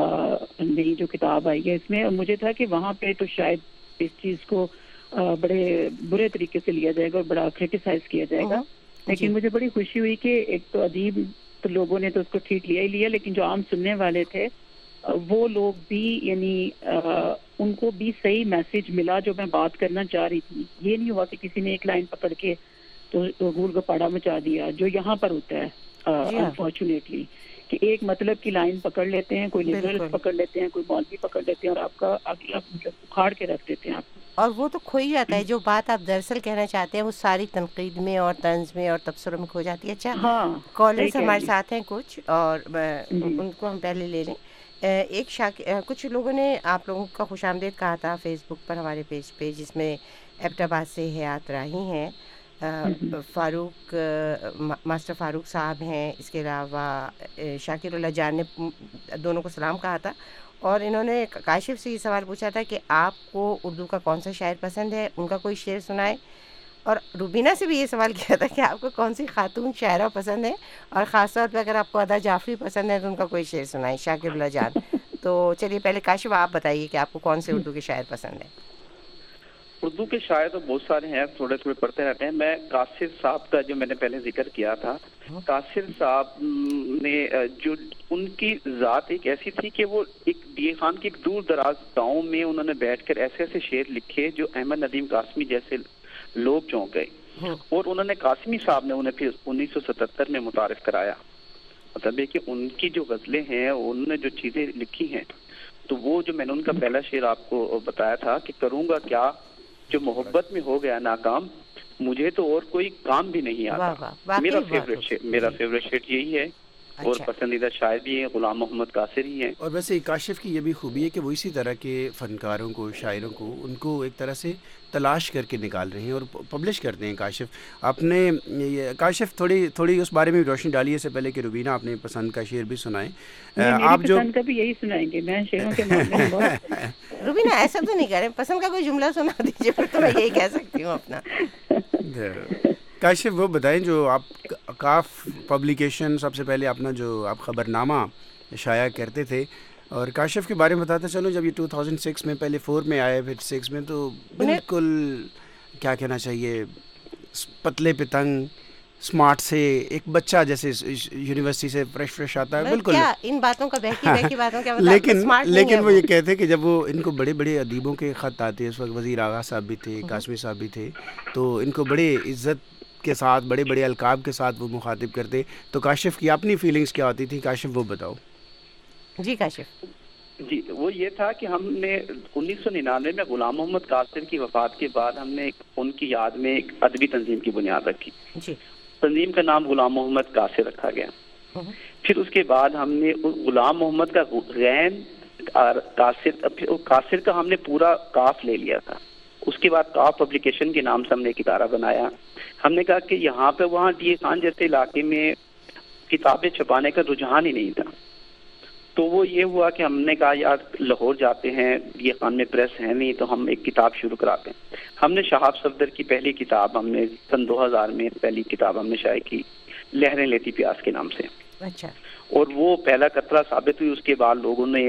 نئی جو کتاب آئی ہے اس میں. اور مجھے تھا کہ وہاں پہ تو شاید اس چیز کو بڑے برے طریقے سے لیا جائے گا اور بڑا کرٹیسائز کیا جائے گا. لیکن مجھے بڑی خوشی ہوئی کہ ایک تو ادیب تو لوگوں نے تو اس کو ٹھیک لیا ہی لیا, لیکن جو عام سننے والے تھے وہ لوگ بھی, یعنی ان کو بھی صحیح میسج ملا جو میں بات کرنا چاہ رہی تھی. یہ نہیں ہوا کہ کسی نے ایک لائن پکڑ کے تو گول گپاڑا مچا دیا, جو یہاں پر ہوتا ہے انفارچونیٹلی, کہ ایک مطلب کی لائن پکڑ لیتے ہیں, کوئی لبرل پکڑ لیتے ہیں, کوئی مولوی پکڑ لیتے ہیں اور آپ کا اگلا مطلب اکھاڑ کے رکھ دیتے ہیں آپ. اور وہ تو کھو ہی جاتا ہے, جو بات آپ دراصل کہنا چاہتے ہیں وہ ساری تنقید میں اور طنز میں اور تبصروں میں کھو جاتی ہے. اچھا, کالرز ہمارے ساتھ ہیں کچھ, اور ان کو ہم پہلے لے لیں. ایک کچھ لوگوں نے آپ لوگوں کا خوش آمدید کہا تھا فیس بک پر ہمارے پیج پہ, جس میں ایبٹ آباد سے حیات راہی ہیں, فاروق ماسٹر فاروق صاحب ہیں, اس کے علاوہ شاکر اللہ جان نے دونوں کو سلام کہا تھا. اور انہوں نے کاشف سے یہ سوال پوچھا تھا کہ آپ کو اردو کا کون سا شاعر پسند ہے, ان کا کوئی شعر سنائے. اور روبینہ سے بھی یہ سوال کیا تھا کہ آپ کو کون سی خاتون شاعرہ پسند ہے, اور خاص طور پہ اگر آپ کو ادا جعفری پسند ہے تو ان کا کوئی شعر سنائیں, شاکر اللہ جان. تو چلیے پہلے کاشف آپ بتائیے کہ آپ کو کون سے اردو کے شاعر پسند ہیں. اردو کے شاعر تو بہت سارے ہیں, تھوڑے تھوڑے پڑھتے رہتے ہیں. میں قاصر صاحب کا جو میں نے پہلے ذکر کیا تھا, قاصر صاحب نے جو ان کی ذات ایک ایسی تھی کہ وہ ایک ڈی خان کی ایک دور دراز گاؤں میں انہوں نے بیٹھ کر ایسے ایسے شعر لکھے جو احمد ندیم قاسمی جیسے لوگ چونک گئے. اور انہوں نے قاسمی صاحب نے انہیں پھر 1977 میں متعارف کرایا. مطلب ہے کہ ان کی جو غزلیں ہیں, انہوں نے جو چیزیں لکھی ہیں, تو وہ جو میں نے ان کا پہلا شعر آپ کو بتایا تھا کہ کروں گا کیا جو محبت میں ہو گیا ناکام, मुझे तो और कोई काम भी नहीं वाह, आता। वाकई मेरा बहुत फेवरेट शेर यही है। और अच्छा। पसंदीदा शायर भी हैं, गुलाम मोहम्मद कासिर ही हैं। और वैसे काशिफ की ये भी खूबी है कि वो इसी तरह के फ़नकारों को, शायरों को, उनको एक तरह से तलाश करके निकाल रहे हैं और पब्लिश करते हैं। काशिफ, आपने ये काशिफ थोड़ी उस बारे में रोशनी डाली है इससे पहले कि रुबीना आपने पसंद का शेर भी सुनाए। आप जो पसंद का भी यही सुनाएंगे, मैं शेरों के मामले में बहुत रुबीना ऐसा तो नहीं करें, पसंद का कोई जुमला सुना दीजिए, फिर तो मैं यही कह सकती हूँ अपना। काशिफ वो बताएं जो आप काफ पब्लिकेशन, सबसे पहले अपना जो आप ख़बरनामा शाया करते थे, और काशिफ के बारे में बताते चलो। जब ये 2006 में पहले 4 में आए, फिर 6 में, तो बिल्कुल क्या कहना चाहिए, पतले पतंग, स्मार्ट से एक बच्चा जैसे यूनिवर्सिटी से फ्रेश आता है, बिल्कुल क्या इन बातों का बहकी बातों क्या मतलब, लेकिन वो ये कहते हैं कि जब वो इनको बड़े बड़े अदीबों के ख़त आते हैं, उस वक्त वज़ीर आगा साहब भी थे, कासमी साहब भी थे, तो इनको बड़े इज़्ज़त के साथ, बड़े बड़े अलकाब के साथ वो मुखातिब करते। तो काशिफ की अपनी फीलिंग्स क्या होती थी, काशिफ वो बताओ। जी काशिफ। जी, वो ये था कि हमने 1999 में गुलाम मोहम्मद कासिर की वफात के बाद हमने उनकी याद में एक अदबी तंजीम की बुनियाद रखी। जी। तंजीम का नाम गुलाम मोहम्मद कासिर रखा गया। फिर उसके बाद हमने गुलाम मोहम्मद का गैन कासिर का हमने पूरा काफ ले लिया था। उसके बाद काफ पब्लिकेशन के नाम से हमने एक इदारा बनाया। हमने कहा कि यहाँ पे वहाँ डी खान जैसे इलाके में किताबें छपाने का रुझान ही नहीं था, तो वो ये हुआ कि हमने कहा यार लाहौर जाते हैं, डी खान में प्रेस है नहीं, तो हम एक किताब शुरू कराते हैं। हमने शहाब सफदर की पहली किताब हमने सन 2000 में पहली किताब हमने शाये की, लहरें लेती प्यास के नाम से। अच्छा। और वो पहला कतरा साबित हुई। उसके बाद लोगों ने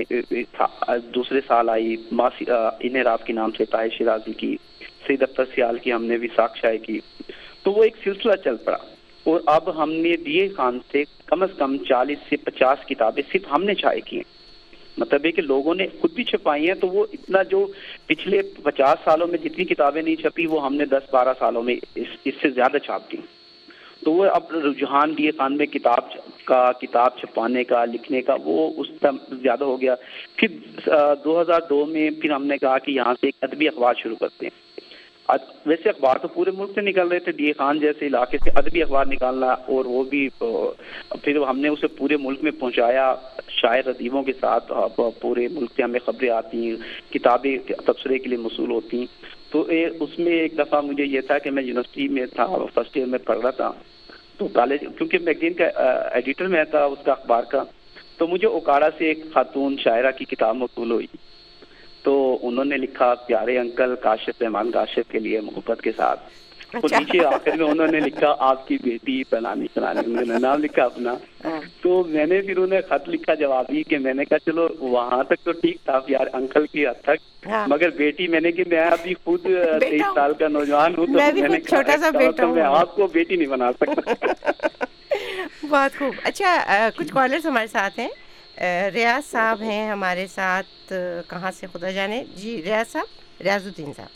दूसरे साल आई इन्हें रात के नाम से ताहिर शिराजी की, सईद अख्तर सियाल की हमने विसाख शाये की, तो वो एक सिलसिला चल पड़ा। और अब हमने डी खान से कम से कम 40 से 50 किताबें सिर्फ हमने शाये की हैं। मतलब है कि लोगों ने खुद भी छपाई हैं, तो वो इतना जो पिछले 50 सालों में जितनी किताबें नहीं छपी वो हमने 10-12 सालों में इससे ज्यादा छाप दी। तो वो अब रुझान डी खान में किताब छपाने का, लिखने का, वो उस ज्यादा हो गया। फिर 2002 में फिर हमने कहा कि यहाँ से एक अदबी अखबार शुरू करते हैं। वैसे अखबार तो पूरे मुल्क से निकल रहे थे, डी खान जैसे इलाके से अदबी अखबार निकालना, और वो भी फिर हमने उसे पूरे मुल्क में पहुंचाया शायर अदीबों के साथ। पूरे मुल्क से हमें खबरें आती, किताबें तबसरे के लिए मसूल होती। तो उसमें एक दफ़ा मुझे ये था कि मैं यूनिवर्सिटी में था, फर्स्ट ईयर में पढ़ रहा था, तो कॉलेज क्योंकि मैगजीन का एडिटर मैं था उसका अखबार का, तो मुझे ओकाड़ा से एक खातून शायरा की किताब मौसूल हुई। तो उन्होंने लिखा, प्यारे अंकल काशिफ रहमान काशिफ के लिए मोहब्बत के साथ। तो नीचे आखिर में उन्होंने लिखा आपकी बेटी फलानी फलानी, उन्होंने नाम लिखा अपना। तो मैंने फिर उन्हें खत लिखा जवाबी कि मैंने कहा चलो वहां तक तो ठीक था यार अंकल की हद तक, मगर बेटी मैंने कि मैं अभी खुद 23 साल का नौजवान हूँ, तो मैंने छोटा सा बेटा मैं आपको बेटी नहीं बना सकता। बहुत खूब। अच्छा, कुछ कॉलर्स हमारे साथ हैं। रियाज साहब हैं हमारे साथ, कहाँ से खुदा जाने। जी रियाज साहब, रियाजुद्दीन साहब,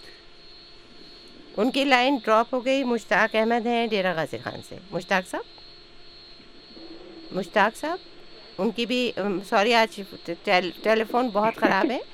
उनकी लाइन ड्रॉप हो गई। मुश्ताक अहमद हैं डेरा गाजी खान से। मुश्ताक साहब उनकी भी सॉरी, आज टेलीफोन बहुत ख़राब है।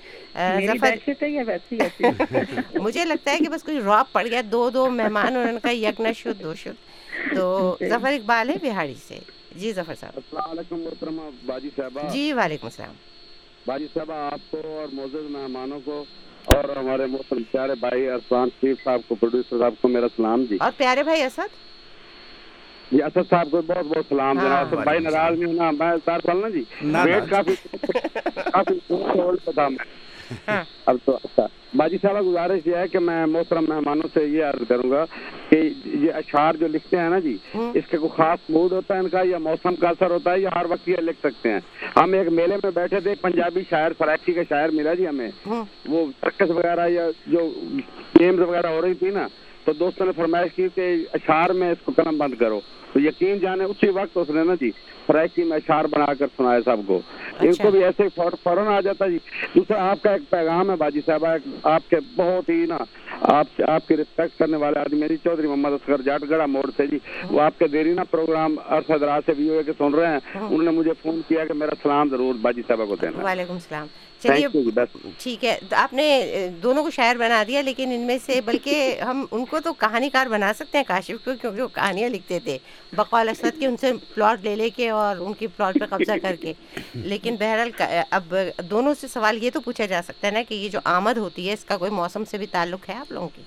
जफर मुझे लगता है कि बस कोई रॉप पड़ गया, दो मेहमान, उन्होंने कहा यक न शुद्ध दो शुद्ध। तो जफर इकबाल है बिहाड़ी से। जी जफर साहब। अस्सलाम वालेकुम मोहतरमा बाजी साहबा। जी वालेकुम सलाम। बाजी साहबा, आपको और मौजूद मेहमानों को और हमारे मोहतरम प्यारे भाई अरफान शरीफ साहब को, प्रोड्यूसर साहब को मेरा सलाम जी। और प्यारे भाई असद जी, असद साहब को बहुत बहुत सलाम। असद भाई नाराज नहीं होना, मैं ना जी वेट काफी था मैं। अब तो अच्छा बाजी साहबा, गुजारिश ये है कि मैं मोहतरम मेहमानों से ये अर्ज करूंगा कि ये अशार जो लिखते हैं ना जी, इसके कोई खास मूड होता है इनका, या मौसम का असर होता है, या हर वक्त ये लिख सकते हैं? हम एक मेले में बैठे थे, पंजाबी शायर फराची का शायर मिला जी हमें, वो सर्कस वगैरह या जो गेम्स वगैरह हो रही थी ना, तो दोस्तों ने फरमाइश की कि अशार में इसको कलम बंद करो। तो यकीन जाने उसी वक्त उसने ना जी फराइकी में अशार बनाकर सुनाया सबको। अच्छा। इनको भी ऐसे फौरन आ जाता जी। दूसरा आपका एक पैगाम है बाजी साहब, आपके बहुत ही ना आपकी रिस्पेक्ट करने वाले आदमी जी चौधरी मोहम्मद असगर जाटगढ़ा मोड़ से जी, वो आपके देरी ना प्रोग्राम अरसदराज से वीओए के सुन रहे हैं, उन्होंने मुझे फोन किया कि मेरा सलाम जरूर बाजी साहबा को देना। वालेकुम सलाम। चलिए ठीक है, तो आपने दोनों को शायर बना दिया, लेकिन इनमें से बल्कि हम उनको کو تو کہانیکار بنا سکتے ہیں کاشف کو، کیونکہ وہ کہانیاں لکھتے تھے بقول اسد کے، ان سے پلاٹ لے کے اور ان کی پلاٹ پہ قبضہ کر کے. لیکن بہرحال اب دونوں سے سوال یہ تو پوچھا جا سکتا ہے نا کہ یہ جو آمد ہوتی ہے اس کا کوئی موسم سے بھی تعلق ہے آپ لوگوں کی؟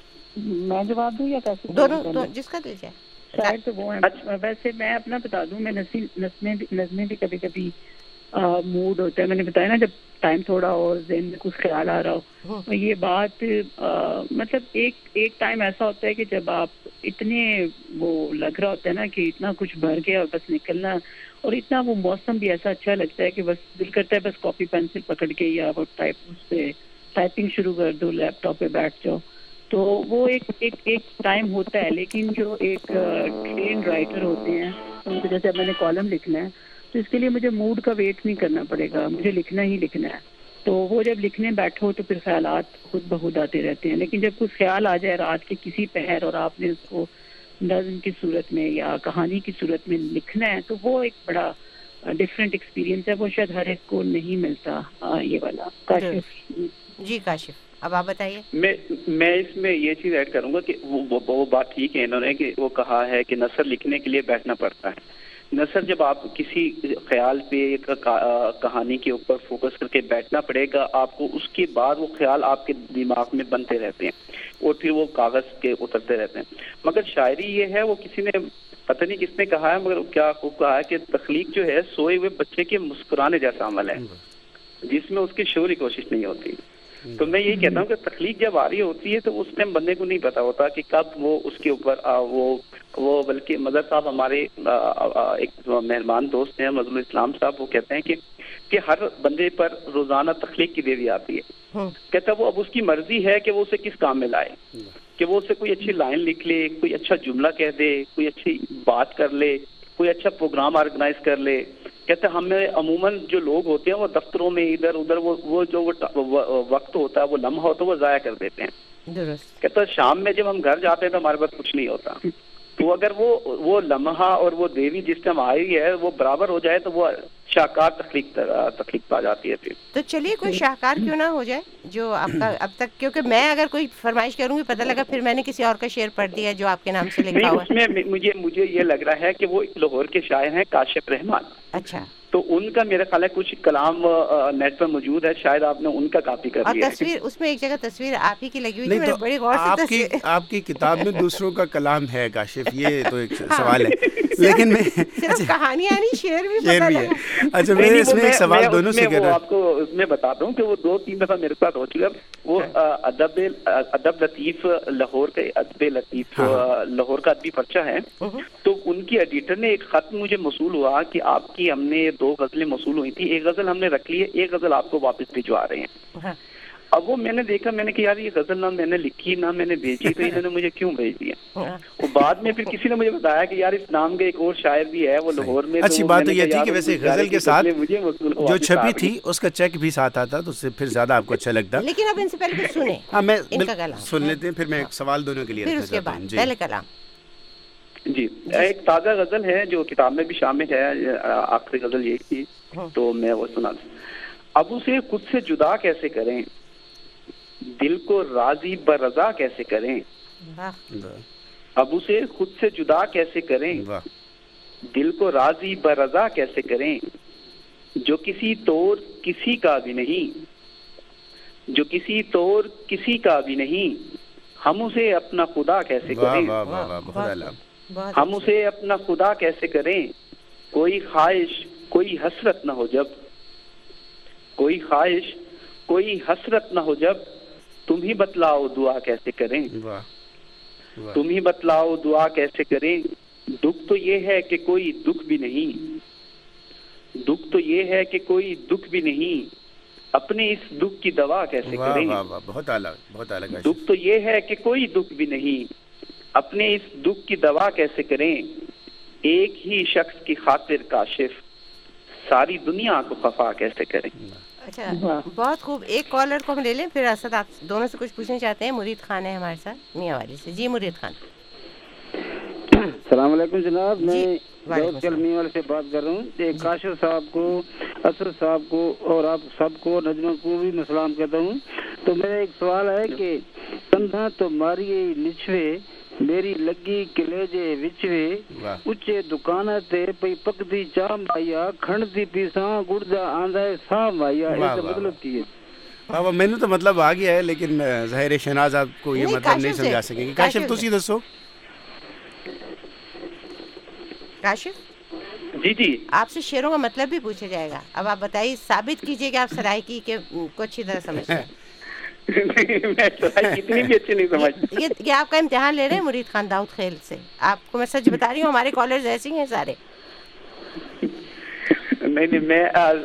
میں جواب دوں یا کیسے؟ دونوں جس کا دل جائے. شاید تو وہ ہیں. ویسے میں اپنا بتا دوں، میں نظمیں بھی کبھی کبھی موڈ ہوتا ہے. میں نے بتایا نا جب ٹائم تھوڑا اور ذہن میں کچھ خیال آ رہا ہو، یہ بات مطلب ایک ٹائم ایسا ہوتا ہے کہ جب آپ اتنے وہ لگ رہا ہوتا ہے نا کہ اتنا کچھ بھر گیا اور بس نکلنا، اور اتنا وہ موسم بھی ایسا اچھا لگتا ہے کہ بس دل کرتا ہے بس کاپی پینسل پکڑ کے یا وہ اس پہ ٹائپنگ شروع کر دو، لیپ ٹاپ پہ بیٹھ جاؤ. تو وہ ایک ٹائم ہوتا ہے. لیکن جو ایک ٹرین رائٹر ہوتے ہیں ان کو جیسے میں نے کالم لکھنا ہے تو اس کے لیے مجھے موڈ کا ویٹ نہیں کرنا پڑے گا، مجھے لکھنا ہی لکھنا ہے. تو وہ جب لکھنے بیٹھو تو پھر خیالات خود بخود آتے رہتے ہیں. لیکن جب کچھ خیال آ جائے رات کے کسی پہر اور آپ نے اس کو نظم کی صورت میں یا کہانی کی صورت میں لکھنا ہے تو وہ ایک بڑا ڈفرینٹ ایکسپیرینس ہے. وہ شاید ہر ایک کو نہیں ملتا یہ والا. کاشف جی کاشف اب آپ بتائیے. میں اس میں یہ چیز ایڈ کروں گا کہ وہ بات ٹھیک ہے انہوں نے کہ وہ کہا ہے کہ نثر لکھنے کے لیے بیٹھنا پڑتا ہے. نثر جب آپ کسی خیال پہ کہانی کے اوپر فوکس کر کے بیٹھنا پڑے گا آپ کو، اس کے بعد وہ خیال آپ کے دماغ میں بنتے رہتے ہیں اور پھر وہ کاغذ کے اترتے رہتے ہیں. مگر شاعری یہ ہے، وہ کسی نے پتہ نہیں کس نے کہا ہے مگر کیا خوب کہا ہے کہ تخلیق جو ہے سوئے ہوئے بچے کے مسکرانے جیسا عمل ہے جس میں اس کی شعوری کوشش نہیں ہوتی. تو میں یہی کہتا ہوں کہ تخلیق جب آ رہی ہوتی ہے تو اس ٹائم بندے کو نہیں پتا ہوتا کہ کب وہ اس کے اوپر وہ بلکہ مظہر صاحب ہمارے ایک مہربان دوست ہیں مظہر اسلام صاحب، وہ کہتے ہیں کہ ہر بندے پر روزانہ تخلیق کی دیوی آتی ہے. کہتا ہے وہ اب اس کی مرضی ہے کہ وہ اسے کس کام میں لائے، کہ وہ اسے کوئی اچھی لائن لکھ لے، کوئی اچھا جملہ کہہ دے، کوئی اچھی بات کر لے، کوئی اچھا پروگرام آرگنائز کر لے. کہتے ہیں ہمیں عموماً جو لوگ ہوتے ہیں وہ دفتروں میں ادھر ادھر وہ جو وقت ہوتا ہے وہ لمحہ ہوتا ہے وہ ضائع کر دیتے ہیں. کہتا ہے شام میں جب ہم گھر جاتے ہیں تو ہمارے پاس کچھ نہیں ہوتا. تو اگر وہ لمحہ اور وہ دیوی جس ٹائم آئی ہے وہ برابر ہو جائے تو وہ شاہکار تخلیق پا جاتی ہے. پھر تو چلیے کوئی شاہکار کیوں نہ ہو جائے جو آپ کا اب تک، کیونکہ میں اگر کوئی فرمائش کروں گی پتہ لگا پھر میں نے کسی اور کا شعر پڑھ دیا جو آپ کے نام سے لکھا ہوا. اس میں مجھے یہ لگ رہا ہے کہ وہ لاہور کے شاعر ہیں کاشف رحمان. اچھا. تو ان کا میرا خیال ہے کچھ کلام نیٹ پر موجود ہے، شاید آپ نے ان کا کاپی کر لیا ہے. اور تصویر اس میں ایک جگہ تصویر آپ ہی کی لگی ہوئی تھی، میں بڑی غور سے آپ کی کتاب میں دوسروں کا کلام ہے کاشف، یہ تو ایک سوال ہے. لیکن میں صرف کہانیاں نہیں شعر بھی پتہ لگا. اچھا میں اس میں ایک سوال دونوں سے کر رہا ہوں. آپ کو اس میں بتاتا ہوں کہ وہ 2-3 دفعہ میرے ساتھ ہو چکا. وہ ادب لطیف لاہور کے ادب لطیف لاہور کا ادبی پرچہ ہے. تو ان کی ایڈیٹر نے ایک خط مجھے موصول ہوا کہ آپ کی ہم نے 2 غزلیں موصول ہوئی تھی، ایک غزل ہم نے رکھ لی ہے، ایک غزل آپ کو واپس بھجوا رہے ہیں. اب وہ میں نے دیکھا، میں نے کہا یار یہ غزل نہ میں نے لکھی نہ میں نے بھیجی، تو انہوں نے مجھے کیوں بھیج دیا. وہ بعد میں پھر کسی نے مجھے بتایا کہ یار اس نام کے ایک اور شاعر بھی ہے وہ لاہور میں. اچھی بات تو یہ تھی کہ ویسے غزل کے ساتھ جو چھپی تھی اس کا چیک بھی ساتھ آتا تو اس سے پھر زیادہ آپ کو اچھا لگتا. لیکن اب ان سے پہلے کچھ سنیں. ہاں میں سن لیتے ہیں، پھر میں ایک سوال دونوں کے لیے پھر اس کے بعد پہلے کلام. جی ایک تازہ غزل ہے جو کتاب میں بھی شامل ہے، آخری غزل یہی تھی تو میں وہ سنا دوں. اب اسے خود سے جدا کیسے کریں، دل کو راضی برضا کیسے کریں. اب اسے خود سے جدا کیسے کریں، دل کو راضی برضا کیسے کریں. جو کسی طور کسی کا بھی نہیں، جو کسی طور کسی کا بھی نہیں، ہم اسے اپنا خدا کیسے کریں. ہم اسے اپنا خدا کیسے کریں. کوئی خواہش کوئی حسرت نہ ہو جب، کوئی خواہش کوئی حسرت نہ ہو جب، تم ہی بتلاؤ دعا کیسے کریں. تم ہی بتلاؤ دعا کیسے کریں. دکھ تو یہ ہے کہ کوئی دکھ بھی نہیں، دکھ تو یہ ہے کہ کوئی دکھ بھی نہیں، اپنے اس دکھ کی دوا کیسے کریں. بہت اعلیٰ بہت اعلیٰ. دکھ تو یہ ہے کہ کوئی دکھ بھی نہیں، اپنے اس دکھ کی دوا کیسے کریں. ایک ہی شخص کی خاطر کاشف، ساری دنیا کو خفا کیسے کریں. اچھا بہت خوب. ایک کالر کو ہم لے لیں، پھر اسد آپ دونوں سے کچھ پوچھنا چاہتے ہیں. مرید خان ہے ہمارے ساتھ میاں والی سے. جی مرید خان. السلام علیکم جناب, جی، میں وعلیکم داؤد کلمی والے سے بات کر رہا ہوں. ایک کاشف صاحب کو, اسد صاحب کو اور آپ سب کو, نجمہ کو بھی میں سلام کرتا ہوں. تو میرا ایک سوال ہے کہ کندھا تو ماری نچھوے میری لگی کلیجے وچوے اچے دکانہ تے پئی پکدی چاہ مایا کھنڈ دی پیساں گڑ دا آندا سا مایا. اس کا مطلب کی ہے؟ میں نے تو مطلب آ گیا ہے, لیکن ظاہر شہناز آپ کو یہ مطلب نہیں سمجھا سکیں گے. کاشف تسی دسو. کاشف جی جی, آپ سے شعروں کا مطلب بھی پوچھا جائے گا. اب آپ بتائیے, ثابت کیجئے کہ آپ سرائکی کے کو اچھی طرح سمجھتے ہیں. میں اتنی بھی اچھی نہیں سمجھ. یہ آپ کا امتحان لے رہے ہیں مرید خان داؤد خیل سے. آپ کو میں سچ بتا رہی ہوں, ہمارے کالرز ایسے ہی ہیں سارے. نہیں, میں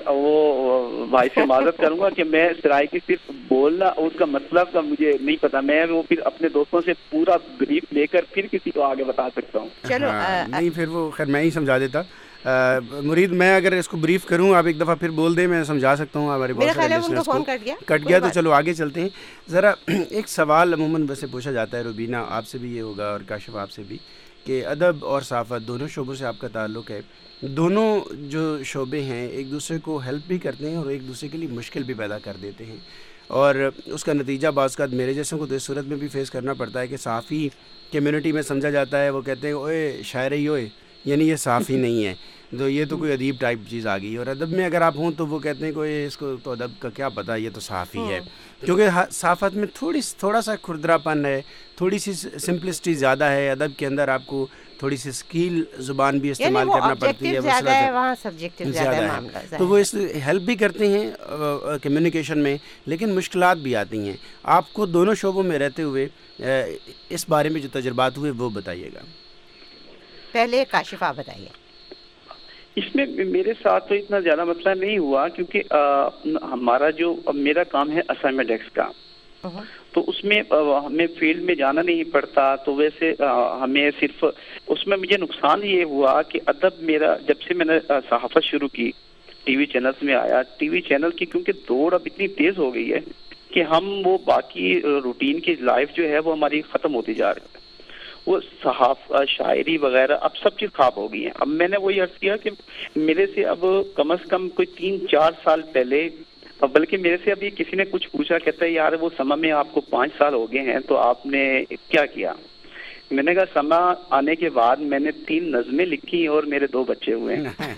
وہ بھائی سے معذرت کروں گا کہ میں سرائکی صرف بولنا, اس کا مطلب کا مجھے نہیں پتا. میں وہ پھر اپنے دوستوں سے پورا بریف لے کر پھر کسی کو آگے بتا سکتا ہوں. چلو نہیں, پھر وہ خیر میں ہی سمجھا دیتا. مرید, میں اگر اس کو بریف کروں, آپ ایک دفعہ پھر بول دیں, میں سمجھا سکتا ہوں. ہمارے بہت سارے لسنرز کو کٹ گیا, تو چلو آگے چلتے ہیں. ذرا ایک سوال عموماً ویسے پوچھا جاتا ہے, روبینہ آپ سے بھی یہ ہوگا اور کاشف آپ سے بھی, کہ ادب اور صحافت دونوں شعبوں سے آپ کا تعلق ہے. دونوں جو شعبے ہیں ایک دوسرے کو ہیلپ بھی کرتے ہیں اور ایک دوسرے کے لیے مشکل بھی پیدا کر دیتے ہیں, اور اس کا نتیجہ بعض اوقات میرے جیسوں کو تو اس صورت میں بھی فیس کرنا پڑتا ہے کہ صحافی کمیونٹی میں سمجھا جاتا ہے, وہ کہتے ہیں اوئے شاعر ہی ہوئے, یعنی یہ صحافی نہیں ہے, تو یہ تو کوئی ادیب ٹائپ چیز آ گئی. اور ادب میں اگر آپ ہوں تو وہ کہتے ہیں کہ اس کو تو ادب کا کیا پتہ, یہ تو صحافی ہے. کیونکہ صحافت میں تھوڑا سا کھردرا پن ہے, تھوڑی سی سمپلسٹی زیادہ ہے. ادب کے اندر آپ کو تھوڑی سی اسکیل زبان بھی استعمال کرنا پڑتی ہے, وہاں سبجیکٹیو زیادہ ہے. تو وہ اس ہیلپ بھی کرتے ہیں کمیونیکیشن میں, لیکن مشکلات بھی آتی ہیں. آپ کو دونوں شعبوں میں رہتے ہوئے اس بارے میں جو تجربات ہوئے وہ بتائیے گا. پہلے کاشف آپ بتائیے. اس میں میرے ساتھ تو اتنا زیادہ مسئلہ نہیں ہوا, کیونکہ ہمارا جو میرا کام ہے اسائنمنٹ ڈیسک کا, تو اس میں ہمیں فیلڈ میں جانا نہیں پڑتا. تو ویسے ہمیں صرف اس میں مجھے نقصان یہ ہوا کہ ادب میرا جب سے میں نے صحافت شروع کی, ٹی وی چینلز میں آیا, ٹی وی چینل کی کیونکہ دوڑ اب اتنی تیز ہو گئی ہے کہ ہم وہ باقی روٹین کی لائف جو ہے وہ ہماری ختم ہوتی جا رہی ہے. وہ شاعری وغیرہ اب سب چیز خواب ہو گئی ہیں. اب میں نے وہی عرض کیا کہ میرے سے اب کم از کم کوئی 3-4 سال پہلے, بلکہ میرے سے ابھی کسی نے کچھ پوچھا, کہتا ہے یار وہ سما میں آپ کو 5 سال ہو گئے ہیں, تو آپ نے کیا کیا؟ میں نے کہا سما آنے کے بعد میں نے 3 نظمیں لکھی اور میرے 2 بچے ہوئے ہیں.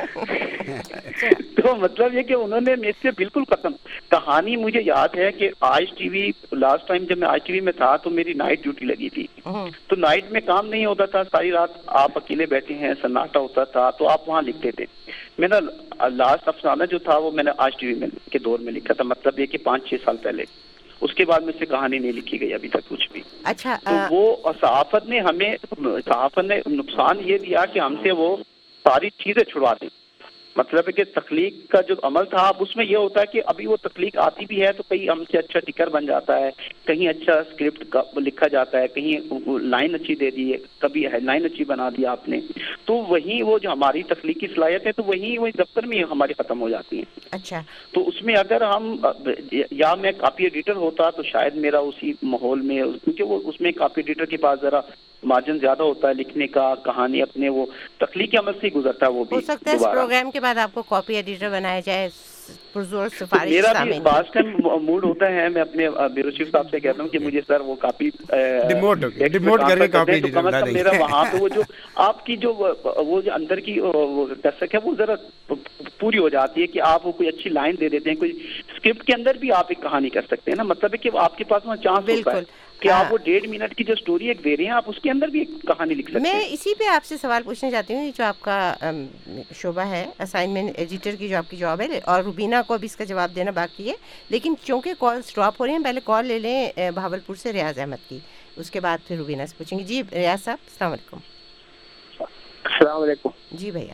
تو مطلب یہ کہ انہوں نے میرے سے بالکل ختم. کہانی مجھے یاد ہے کہ آج ٹی وی لاسٹ ٹائم جب میں آج ٹی وی میں تھا تو میری نائٹ ڈیوٹی لگی تھی, تو نائٹ میں کام نہیں ہوتا تھا, ساری رات آپ اکیلے بیٹھے ہیں, سناٹا ہوتا تھا, تو آپ وہاں لکھتے تھے. میرا لاسٹ افسانہ جو تھا وہ میں نے آج ٹی وی میں کے دور میں لکھا تھا, مطلب یہ کہ 5-6 سال پہلے. اس کے بعد مجھ سے کہانی نہیں لکھی گئی ابھی تک کچھ بھی. اچھا, تو وہ صحافت نے نقصان یہ دیا کہ ہم سے وہ ساری چیزیں چھڑوا دی. مطلب ہے کہ تخلیق کا جو عمل تھا اب اس میں یہ ہوتا ہے کہ ابھی وہ تخلیق آتی بھی ہے تو کہیں ہم سے اچھا ٹکر بن جاتا ہے, کہیں اچھا اسکرپٹ لکھا جاتا ہے, کہیں لائن اچھی دے دی ہے, کبھی ہیڈ لائن اچھی بنا دیا آپ نے, تو وہیں وہ جو ہماری تخلیقی صلاحیت ہے تو وہی دفتر میں ہماری ختم ہو جاتی ہیں. اچھا, تو اس میں اگر ہم یا میں کاپی ایڈیٹر ہوتا تو شاید میرا اسی ماحول میں, کیونکہ وہ اس میں کاپی ایڈیٹر کے پاس ذرا مارجن زیادہ ہوتا ہے لکھنے کا, کہانی اپنے وہ تخلیقی عمل سے گزرتا ہے. وہ بھی ہو سکتا ہے اس پروگرام کے بعد آپ کو کاپی ایڈیٹر بنایا جائے, پرزور سفارش. میرا بھی بعض ٹائم موڈ ہوتا ہے, میں اپنے بیورو چیف صاحب سے کہتا ہوں کہ مجھے سر وہ کاپی ڈیموٹ کر کے کاپی ایڈیٹر بنا دیں. میرا وہاں پہ وہ جو آپ کی جو وہ جو اندر کی دستک ہے وہ ذرا پوری ہو جاتی ہے کہ آپ وہ کوئی اچھی لائن دے دیتے ہیں, کوئی اسکرپٹ کے اندر بھی آپ ایک کہانی کر سکتے ہیں نا. مطلب ہے کہ آپ کے پاس وہاں چانس ہوتا ہے کہ آپ وہ 1.5 منٹ کی جو اسٹوری ایک دے رہے ہیں آپ اس کے اندر بھی ایک کہانی لکھ سکتے ہیں. میں اسی پہ آپ سے سوال پوچھنا چاہتی ہوں, جو آپ کا شعبہ ہے اسائنمنٹ ایڈیٹر کی جو آپ کی جاب ہے, اور روبینہ کو ابھی اس کا جواب دینا باقی ہے, لیکن چونکہ کالس ڈراپ ہو رہی ہیں, پہلے کال لے لیں بہاولپور سے ریاض احمد کی, اس کے بعد پھر روبینہ سے پوچھیں گے. جی ریاض صاحب السلام علیکم. السلام علیکم. جی بھیا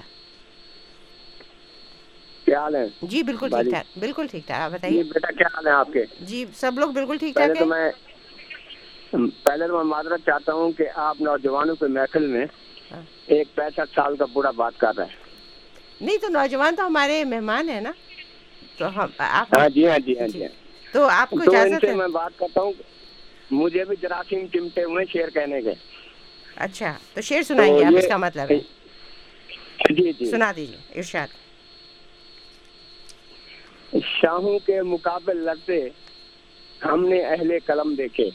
کیا حال ہے؟ جی بالکل ٹھیک ٹھاک, بالکل ٹھیک ٹھاک. آپ بتائیے بیٹا کیا حال ہے آپ کے؟ جی سب لوگ بالکل ٹھیک ٹھاک ہیں. پہلے تو میں معذرت چاہتا ہوں کہ آپ نوجوانوں کے محفل میں ایک 65 سال کا بوڑھا بات کر رہے ہیں. نہیں تو نوجوان تو ہمارے مہمان ہیں نا, تو ہم آپ جی تو آپ کو اجازت ہے میں بات کرتا ہوں. مجھے بھی جراثیم چمٹے ہوئے شعر کہنے کے. اچھا تو شعر سنائیے آپ، اس کا مطلب ہے. جی جی سنا دیجیے، ارشاد. شاہوں کے مقابل لڑتے ہم نے اہل قلم دیکھے،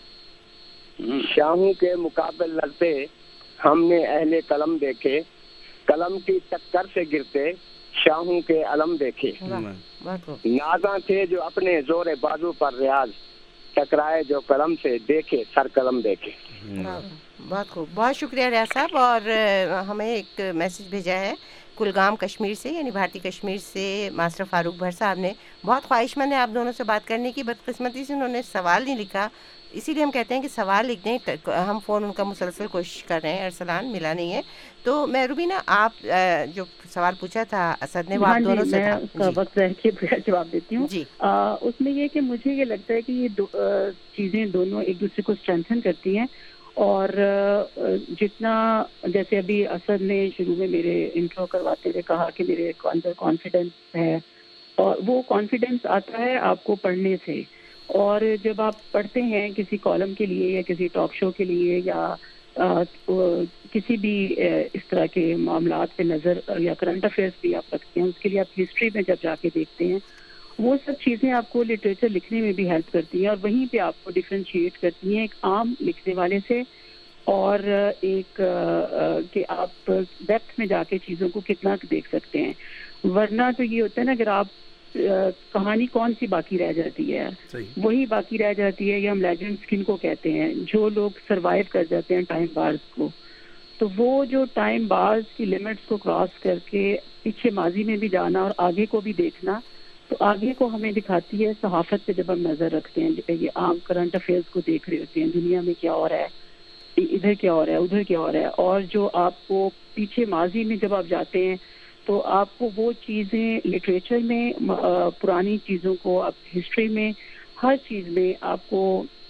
شاہوں کے مقابل لڑتے ہم نے اہل قلم دیکھے، قلم کی ٹکر سے گرتے شاہوں کے علم دیکھے، نازاں تھے جو اپنے زور بازو پر ریاض، ٹکرائے جو قلم سے دیکھے سر قلم دیکھے. بہت خوب، بہت شکریہ ریاض صاحب. اور ہمیں ایک میسج بھیجا ہے کلگام کشمیر سے، یعنی بھارتی کشمیر سے ماسٹر فاروق بھر صاحب نے. بہت خواہش مند ہے آپ دونوں سے بات کرنے کی، بدقسمتی سے انہوں نے سوال نہیں لکھا، اسی لیے ہم کہتے ہیں کہ سوال لکھ دیں. ہم فون ان کا مسلسل کوشش کر رہے ہیں، ارسلان ملا نہیں ہے. تو میں روبینہ، آپ جو سوال پوچھا تھا اسد نے، وہ آپ دونوں سے تھا. اس کا وقت رہ کے جواب دیتی ہوں. جی اس میں یہ کہ مجھے یہ لگتا ہے کہ یہ چیزیں دونوں ایک دوسرے کو اسٹرینتھن کرتی ہیں. اور جتنا جیسے ابھی اسد نے شروع میں میرے انٹرو کرواتے ہوئے کہا کہ میرے اندر کانفیڈنس ہے، اور وہ کانفیڈنس آتا ہے آپ کو پڑھنے سے. اور جب آپ پڑھتے ہیں کسی کالم کے لیے یا کسی ٹاک شو کے لیے یا کسی بھی اس طرح کے معاملات پہ نظر یا کرنٹ افیئرس بھی آپ رکھتے ہیں، اس کے لیے آپ ہسٹری میں جب جا کے دیکھتے ہیں، وہ سب چیزیں آپ کو لٹریچر لکھنے میں بھی ہیلپ کرتی ہیں، اور وہیں پہ آپ کو ڈفرینشیٹ کرتی ہیں ایک عام لکھنے والے سے، اور ایک کہ آپ ڈیپتھ میں جا کے چیزوں کو کتنا دیکھ سکتے ہیں. ورنہ تو یہ ہوتا ہے نا، اگر آپ کہانی کون سی باقی رہ جاتی ہے، وہی باقی رہ جاتی ہے. یہ ہم لیجنڈس کن کو کہتے ہیں، جو لوگ سروائیو کر جاتے ہیں ٹائم بارز کو. تو وہ جو ٹائم بارز کی لمٹس کو کراس کر کے پیچھے ماضی میں بھی جانا اور آگے کو بھی دیکھنا، تو آگے کو ہمیں دکھاتی ہے صحافت پہ. جب ہم نظر رکھتے ہیں، یہ عام کرنٹ افیئرس کو دیکھ رہے ہوتے ہیں، دنیا میں کیا ہو رہا ہے، ادھر کیا ہو رہا ہے، ادھر کیا ہو رہا ہے، اور جو آپ کو پیچھے ماضی میں جب آپ جاتے ہیں تو آپ کو وہ چیزیں لٹریچر میں، پرانی چیزوں کو آپ ہسٹری میں، ہر چیز میں آپ کو،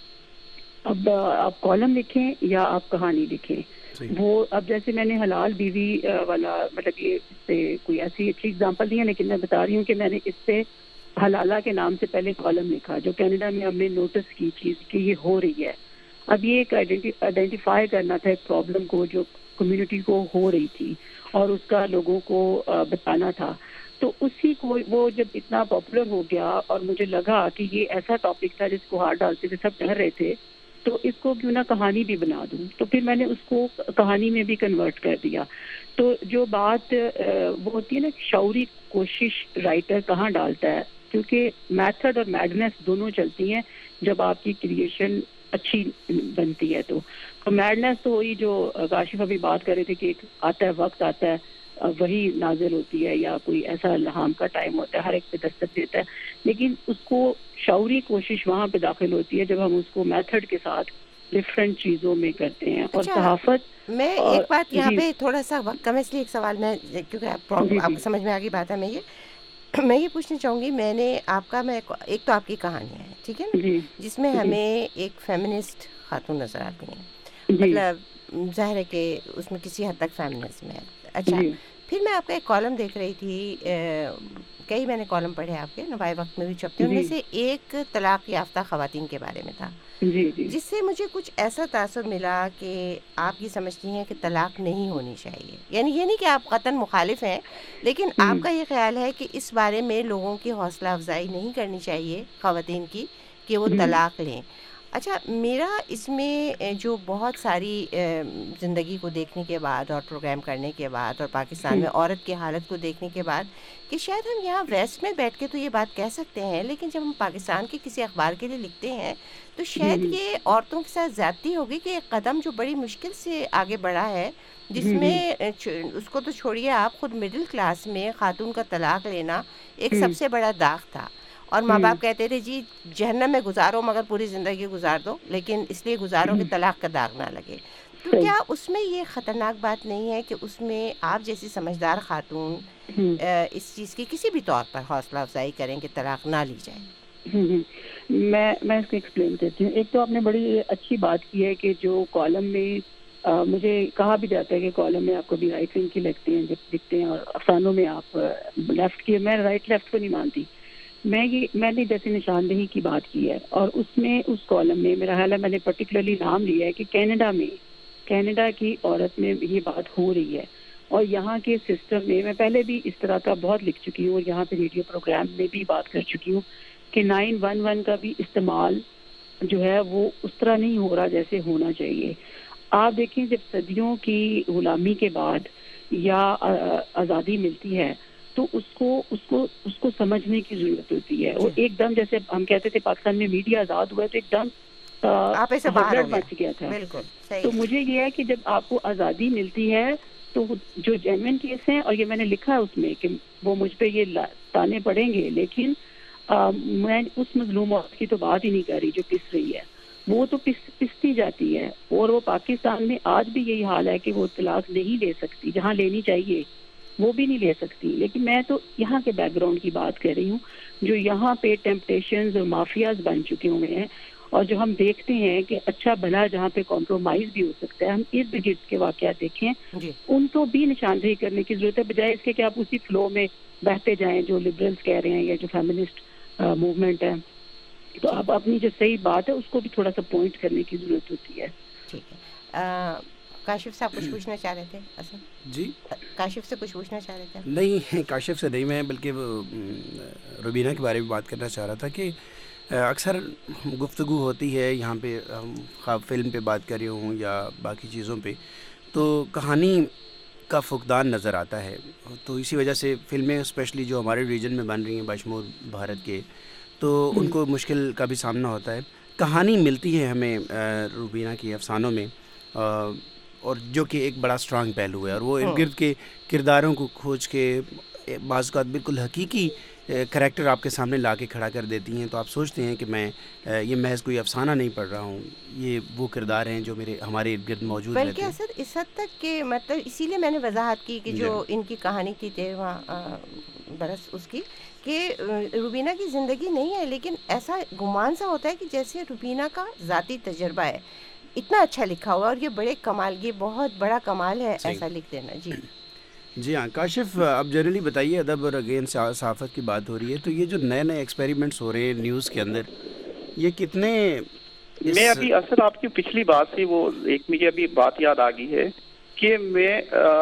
اب آپ کالم لکھیں یا آپ کہانی لکھیں، وہ اب جیسے میں نے حلال بیوی والا، مطلب یہ اس سے کوئی ایسی اچھی اگزامپل نہیں ہے، لیکن میں بتا رہی ہوں کہ میں نے اس سے حلالہ کے نام سے پہلے کالم لکھا، جو کینیڈا میں ہم نے نوٹس کی چیز کہ یہ ہو رہی ہے. اب یہ ایک آئیڈینٹیفائی کرنا تھا ایک پرابلم کو جو کمیونٹی کو ہو رہی تھی، اور اس کا لوگوں کو بتانا تھا. تو اسی کو وہ جب اتنا پاپولر ہو گیا اور مجھے لگا کہ یہ ایسا ٹاپک تھا جس کو ہاتھ ڈالتے تھے سب ڈر رہے تھے، تو اس کو کیوں نہ کہانی بھی بنا دوں. تو پھر میں نے اس کو کہانی میں بھی کنورٹ کر دیا. تو جو بات وہ ہوتی ہے نا، شعوری کوشش رائٹر کہاں ڈالتا ہے، کیونکہ میتھڈ اور میڈنس دونوں چلتی ہیں جب آپ کی کریشن اچھی بنتی ہے. تو میڈنس تو وہی جو کاشف ابھی بات کر رہے تھے کہ ایک آتا ہے وقت آتا ہے وہی نازل ہوتی ہے، یا کوئی ایسا الہام کا ٹائم ہوتا ہے، ہر ایک پہ دستک دیتا ہے. لیکن اس کو شعوری کوشش وہاں پہ داخل ہوتی ہے جب ہم اس کو میتھڈ کے ساتھ ڈفرینٹ چیزوں میں کرتے ہیں. اور صحافت میں ایک بات یہاں پہ تھوڑا سا وقت کم، اس لیے ایک سوال میں، کیونکہ آپ کو سمجھ میں آگے بات ہے، میں یہ پوچھنا چاہوں گی، میں نے آپ کا، میں ایک تو آپ کی کہانی ہے، ٹھیک ہے نا، جس میں ہمیں ایک فیمنسٹ خاتون نظر آتی ہیں، مطلب ظاہر ہے کہ اس میں کسی حد تک فیمنزم ہے. اچھا، پھر میں آپ کا ایک کالم دیکھ رہی تھی، کئی میں نے کالم پڑھے آپ کے، نوائے وقت میں بھی چھپتے، ان میں سے ایک طلاق یافتہ خواتین کے بارے میں تھا، جس سے مجھے کچھ ایسا تاثر ملا کہ آپ یہ سمجھتی ہیں کہ طلاق نہیں ہونی چاہیے. یعنی یہ نہیں کہ آپ قطعاً مخالف ہیں، لیکن آپ کا یہ خیال ہے کہ اس بارے میں لوگوں کی حوصلہ افزائی نہیں کرنی چاہیے خواتین کی کہ وہ طلاق لیں. اچھا، میرا اس میں جو بہت ساری زندگی کو دیکھنے کے بعد اور پروگرام کرنے کے بعد اور پاکستان میں عورت کی حالت کو دیکھنے کے بعد، کہ شاید ہم یہاں ویسٹ میں بیٹھ کے تو یہ بات کہہ سکتے ہیں، لیکن جب ہم پاکستان کے کسی اخبار کے لیے لکھتے ہیں تو شاید یہ عورتوں کے ساتھ زیادتی ہوگی کہ ایک قدم جو بڑی مشکل سے آگے بڑھا ہے، جس میں اس کو تو چھوڑیے آپ، خود مڈل کلاس میں خاتون کا طلاق لینا ایک سب سے بڑا داغ تھا. اور ماں باپ کہتے تھے جی جہنم میں گزارو مگر پوری زندگی گزار دو، لیکن اس لیے گزارو کہ طلاق کا داغ نہ لگے. تو کیا اس میں یہ خطرناک بات نہیں ہے کہ اس میں آپ جیسی سمجھدار خاتون اس چیز کی کسی بھی طور پر حوصلہ افزائی کریں کہ طلاق نہ لی جائے؟ میں اس کو ایکسپلین کرتی ہوں. ایک تو آپ نے بڑی اچھی بات کی ہے کہ جو کالم میں مجھے کہا بھی جاتا ہے کہ کالم میں آپ کو بھی رائٹ ونگ کی لگتے ہیں جب لکھتے ہیں، اور افسانوں میں آپ لیفٹ کی. میں رائٹ لیفٹ کو نہیں مانتی. میں نے جیسے نشاندہی کی بات کی ہے، اور اس میں اس کالم میں میرا خیال ہے میں نے پرٹیکولرلی نام لیا ہے کہ کینیڈا کینیڈا کی عورت میں یہ بات ہو رہی ہے اور یہاں کے سسٹم میں پہلے بھی اس طرح کا بہت لکھ چکی ہوں اور یہاں پہ ریڈیو پروگرام میں بھی بات کر چکی ہوں کہ 911 کا بھی استعمال جو ہے وہ اس طرح نہیں ہو رہا جیسے ہونا چاہیے. آپ دیکھیں جب صدیوں کی غلامی کے بعد یا آزادی ملتی ہے تو اس کو سمجھنے کی ضرورت ہوتی ہے. اور ایک دم جیسے ہم کہتے تھے پاکستان میں میڈیا آزاد ہوا ہے تو ایک دم مچ گیا تھا. تو مجھے یہ ہے کہ جب آپ کو آزادی ملتی ہے تو جو جینوئن کیس ہیں, اور یہ میں نے لکھا ہے اس میں کہ وہ مجھ پہ یہ تانے پڑیں گے, لیکن میں اس مظلوم عورت کی تو بات ہی نہیں کر رہی جو پس رہی ہے. وہ تو پستی جاتی ہے اور وہ پاکستان میں آج بھی یہی حال ہے کہ وہ طلاق نہیں لے سکتی, جہاں لینی چاہیے وہ بھی نہیں لے سکتی. لیکن میں تو یہاں کے بیک گراؤنڈ کی بات کر رہی ہوں جو یہاں پہ ٹیمپٹیشنز اور مافیاز بن چکے ہوئے ہیں, اور جو ہم دیکھتے ہیں کہ اچھا بھلا جہاں پہ کمپرومائز بھی ہو سکتا ہے. ہم ارد گرد کے واقعات دیکھیں, ان کو بھی نشاندہی کرنے کی ضرورت ہے, بجائے اس کے کہ آپ اسی فلو میں بہتے جائیں جو لبرلز کہہ رہے ہیں یا جو فیمنسٹ موومنٹ ہے. تو آپ اپنی جو صحیح بات ہے اس کو بھی تھوڑا سا پوائنٹ کرنے کی ضرورت ہوتی ہے. ٹھیک ہے. کاشف صاحب کچھ پوچھنا چاہ رہے تھے؟ جی کاشف سے کچھ پوچھنا چاہ رہے تھے؟ نہیں, کاشف سے نہیں, میں بلکہ روبینہ کے بارے میں بات کرنا چاہ رہا تھا کہ اکثر گفتگو ہوتی ہے یہاں پہ, ہم فلم پہ بات کر رہے ہوں یا باقی چیزوں پہ, تو کہانی کا فقدان نظر آتا ہے. تو اسی وجہ سے فلمیں اسپیشلی جو ہمارے ریجن میں بن رہی ہیں بشمول بھارت کے, تو ان کو مشکل کا بھی سامنا ہوتا ہے. کہانی ملتی ہے ہمیں روبینہ کی افسانوں میں, اور جو کہ ایک بڑا اسٹرانگ پہلو ہے, اور وہ ارد گرد کے کرداروں کو کھوج کے بعض اوقات بالکل حقیقی کریکٹر آپ کے سامنے لا کے کھڑا کر دیتی ہیں. تو آپ سوچتے ہیں کہ میں یہ محض کوئی افسانہ نہیں پڑھ رہا ہوں, یہ وہ کردار ہیں جو ہمارے ارد گرد موجود رہتے ہیں. بلکہ اثر اس حد تک کہ مطلب اسی لیے میں نے وضاحت کی کہ جو ان کی کہانی تھی 13واں برس اس کی, کہ روبینہ کی زندگی نہیں ہے, لیکن ایسا گمان سا ہوتا ہے کہ جیسے روبینہ کا ذاتی تجربہ ہے. اتنا اچھا لکھا ہوا, اور یہ بڑے کمال, یہ بہت بڑا کمال ہے ایسا لکھ دینا. جی ہاں کاشف, آپ جنرلی بتائیے, ادب اور اگین صحافت کی بات ہو رہی ہے, تو یہ جو نئے نئے ایکسپیریمنٹس ہو رہے ہیں نیوز کے اندر, یہ کتنے میں ابھی اصل آپ کی پچھلی بات سے وہ ایک مجھے ابھی بات یاد آ گئی ہے کہ میں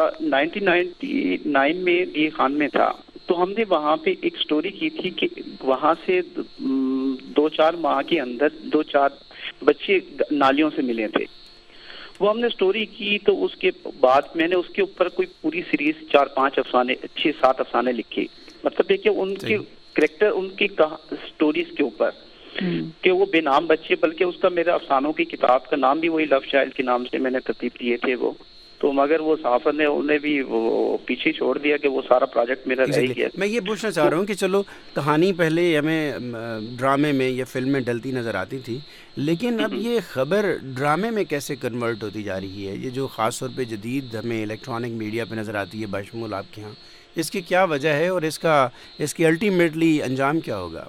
1999 میں ڈی خان میں تھا, تو ہم نے وہاں پہ ایک سٹوری کی تھی کہ وہاں سے 2-4 ماہ کے اندر 2-4 بچے نالیوں سے ملے تھے. وہ ہم نے سٹوری کی, تو اس کے بعد میں نے اس کے اوپر کوئی پوری سیریز 4-5 افسانے 6-7 افسانے لکھے. مطلب ہے کہ ان کے کریکٹر, ان کی سٹوریز کے اوپر کہ وہ بے نام بچے, بلکہ اس کا میرا افسانوں کی کتاب کا نام بھی وہی لو چائلڈ کے نام سے میں نے ترتیب دیے تھے وہ. تو مگر وہ صحافت نے انہیں بھی وہ پیچھے چھوڑ دیا کہ وہ سارا پروجیکٹ میرا رہ گیا. میں یہ پوچھنا چاہ رہا ہوں کہ چلو کہانی پہلے ہمیں ڈرامے میں یا فلم میں ڈلتی نظر آتی تھی, لیکن اب یہ خبر ڈرامے میں کیسے کنورٹ ہوتی جا رہی ہے, یہ جو خاص طور پہ جدید ہمیں الیکٹرانک میڈیا پہ نظر آتی ہے بشمول آپ کے ہاں, اس کی کیا وجہ ہے اور اس کی الٹیمیٹلی انجام کیا ہوگا؟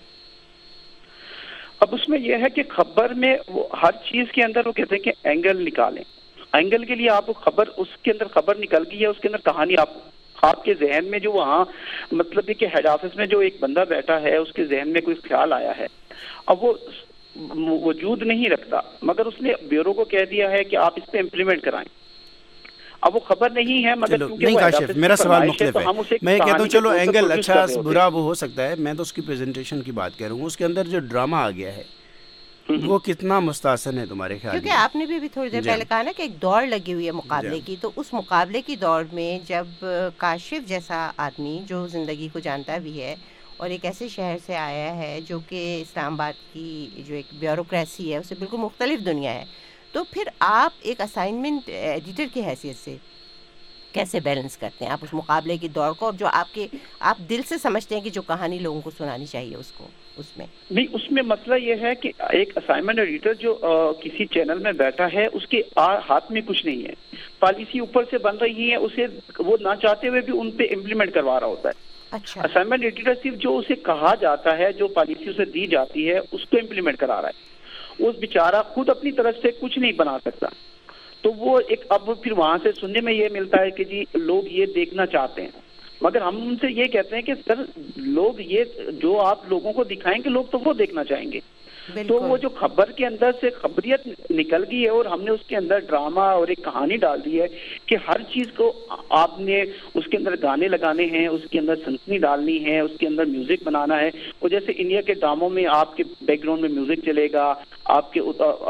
اب اس میں یہ ہے کہ خبر میں وہ ہر چیز کے اندر وہ کہتے ہیں کہ اینگل نکالیں. اینگل کے لیے آپ خبر, اس کے اندر خبر نکل گئی ہے, اس کے اندر کہانی آپ کے ذہن میں جو وہاں مطلب ہے کہ ہیڈ آفس میں جو ایک بندہ بیٹھا ہے اس کے ذہن میں کوئی خیال آیا ہے, اب وہ وجود نہیں رکھتا, مگر اس نے بیورو کو کہہ دیا ہے کہ آپ اس پہ امپلیمنٹ کرائیں. اب وہ خبر نہیں ہے, مگر نہیں کاشف, میرا سوال مختلف ہے. میں کہتا ہوں چلو اینگل اچھا برا وہ ہو سکتا ہے, میں تو اس کی پریزنٹیشن کی بات کر رہا ہوں. اس کے اندر جو ڈرامہ آ گیا ہے وہ کتنا مستحسن ہے تمہارے خیال میں؟ کیونکہ آپ نے بھی تھوڑی دیر پہلے کہا نا کہ ایک دوڑ لگی ہوئی ہے مقابلے کی, تو اس مقابلے کی دوڑ میں جب کاشف جیسا آدمی جو زندگی کو جانتا بھی ہے اور ایک ایسے شہر سے آیا ہے جو کہ اسلام آباد کی جو ایک بیوروکریسی ہے اسے بالکل مختلف دنیا ہے, تو پھر آپ ایک اسائنمنٹ ایڈیٹر کی حیثیت سے کیسے بیلنس کرتے ہیں آپ اس مقابلے کی دوڑ کو, اور جو آپ دل سے سمجھتے ہیں کہ جو کہانی لوگوں کو سنانی چاہیے اس کو اس میں نہیں. اس میں مسئلہ یہ ہے کہ ایک اسائنمنٹ ایڈیٹر جو کسی چینل میں بیٹھا ہے اس کے ہاتھ میں کچھ نہیں ہے, پالیسی اوپر سے بن رہی ہے, اسے وہ نہ چاہتے ہوئے بھی ان پہ امپلیمنٹ کروا رہا ہوتا ہے. اچھا, اسائنمنٹ ایڈیٹر صرف جو اسے کہا جاتا ہے, جو پالیسی اسے دی جاتی ہے اس کو امپلیمنٹ کرا رہا ہے. اس بیچارہ خود اپنی طرف سے کچھ نہیں بنا سکتا. تو وہ ایک اب پھر وہاں سے سننے میں یہ ملتا ہے کہ جی لوگ یہ دیکھنا چاہتے ہیں, مگر ہم ان سے یہ کہتے ہیں کہ سر لوگ یہ جو آپ لوگوں کو دکھائیں گے لوگ تو وہ دیکھنا چاہیں گے. تو وہ جو خبر کے اندر سے خبریت نکل گئی ہے اور ہم نے اس کے اندر ڈرامہ اور ایک کہانی ڈال دی ہے کہ ہر چیز کو آپ نے اس کے اندر گانے لگانے ہیں, اس کے اندر سنسنی ڈالنی ہے, اس کے اندر میوزک بنانا ہے. اور جیسے انڈیا کے ڈراموں میں آپ کے بیک گراؤنڈ میں میوزک چلے گا, آپ کے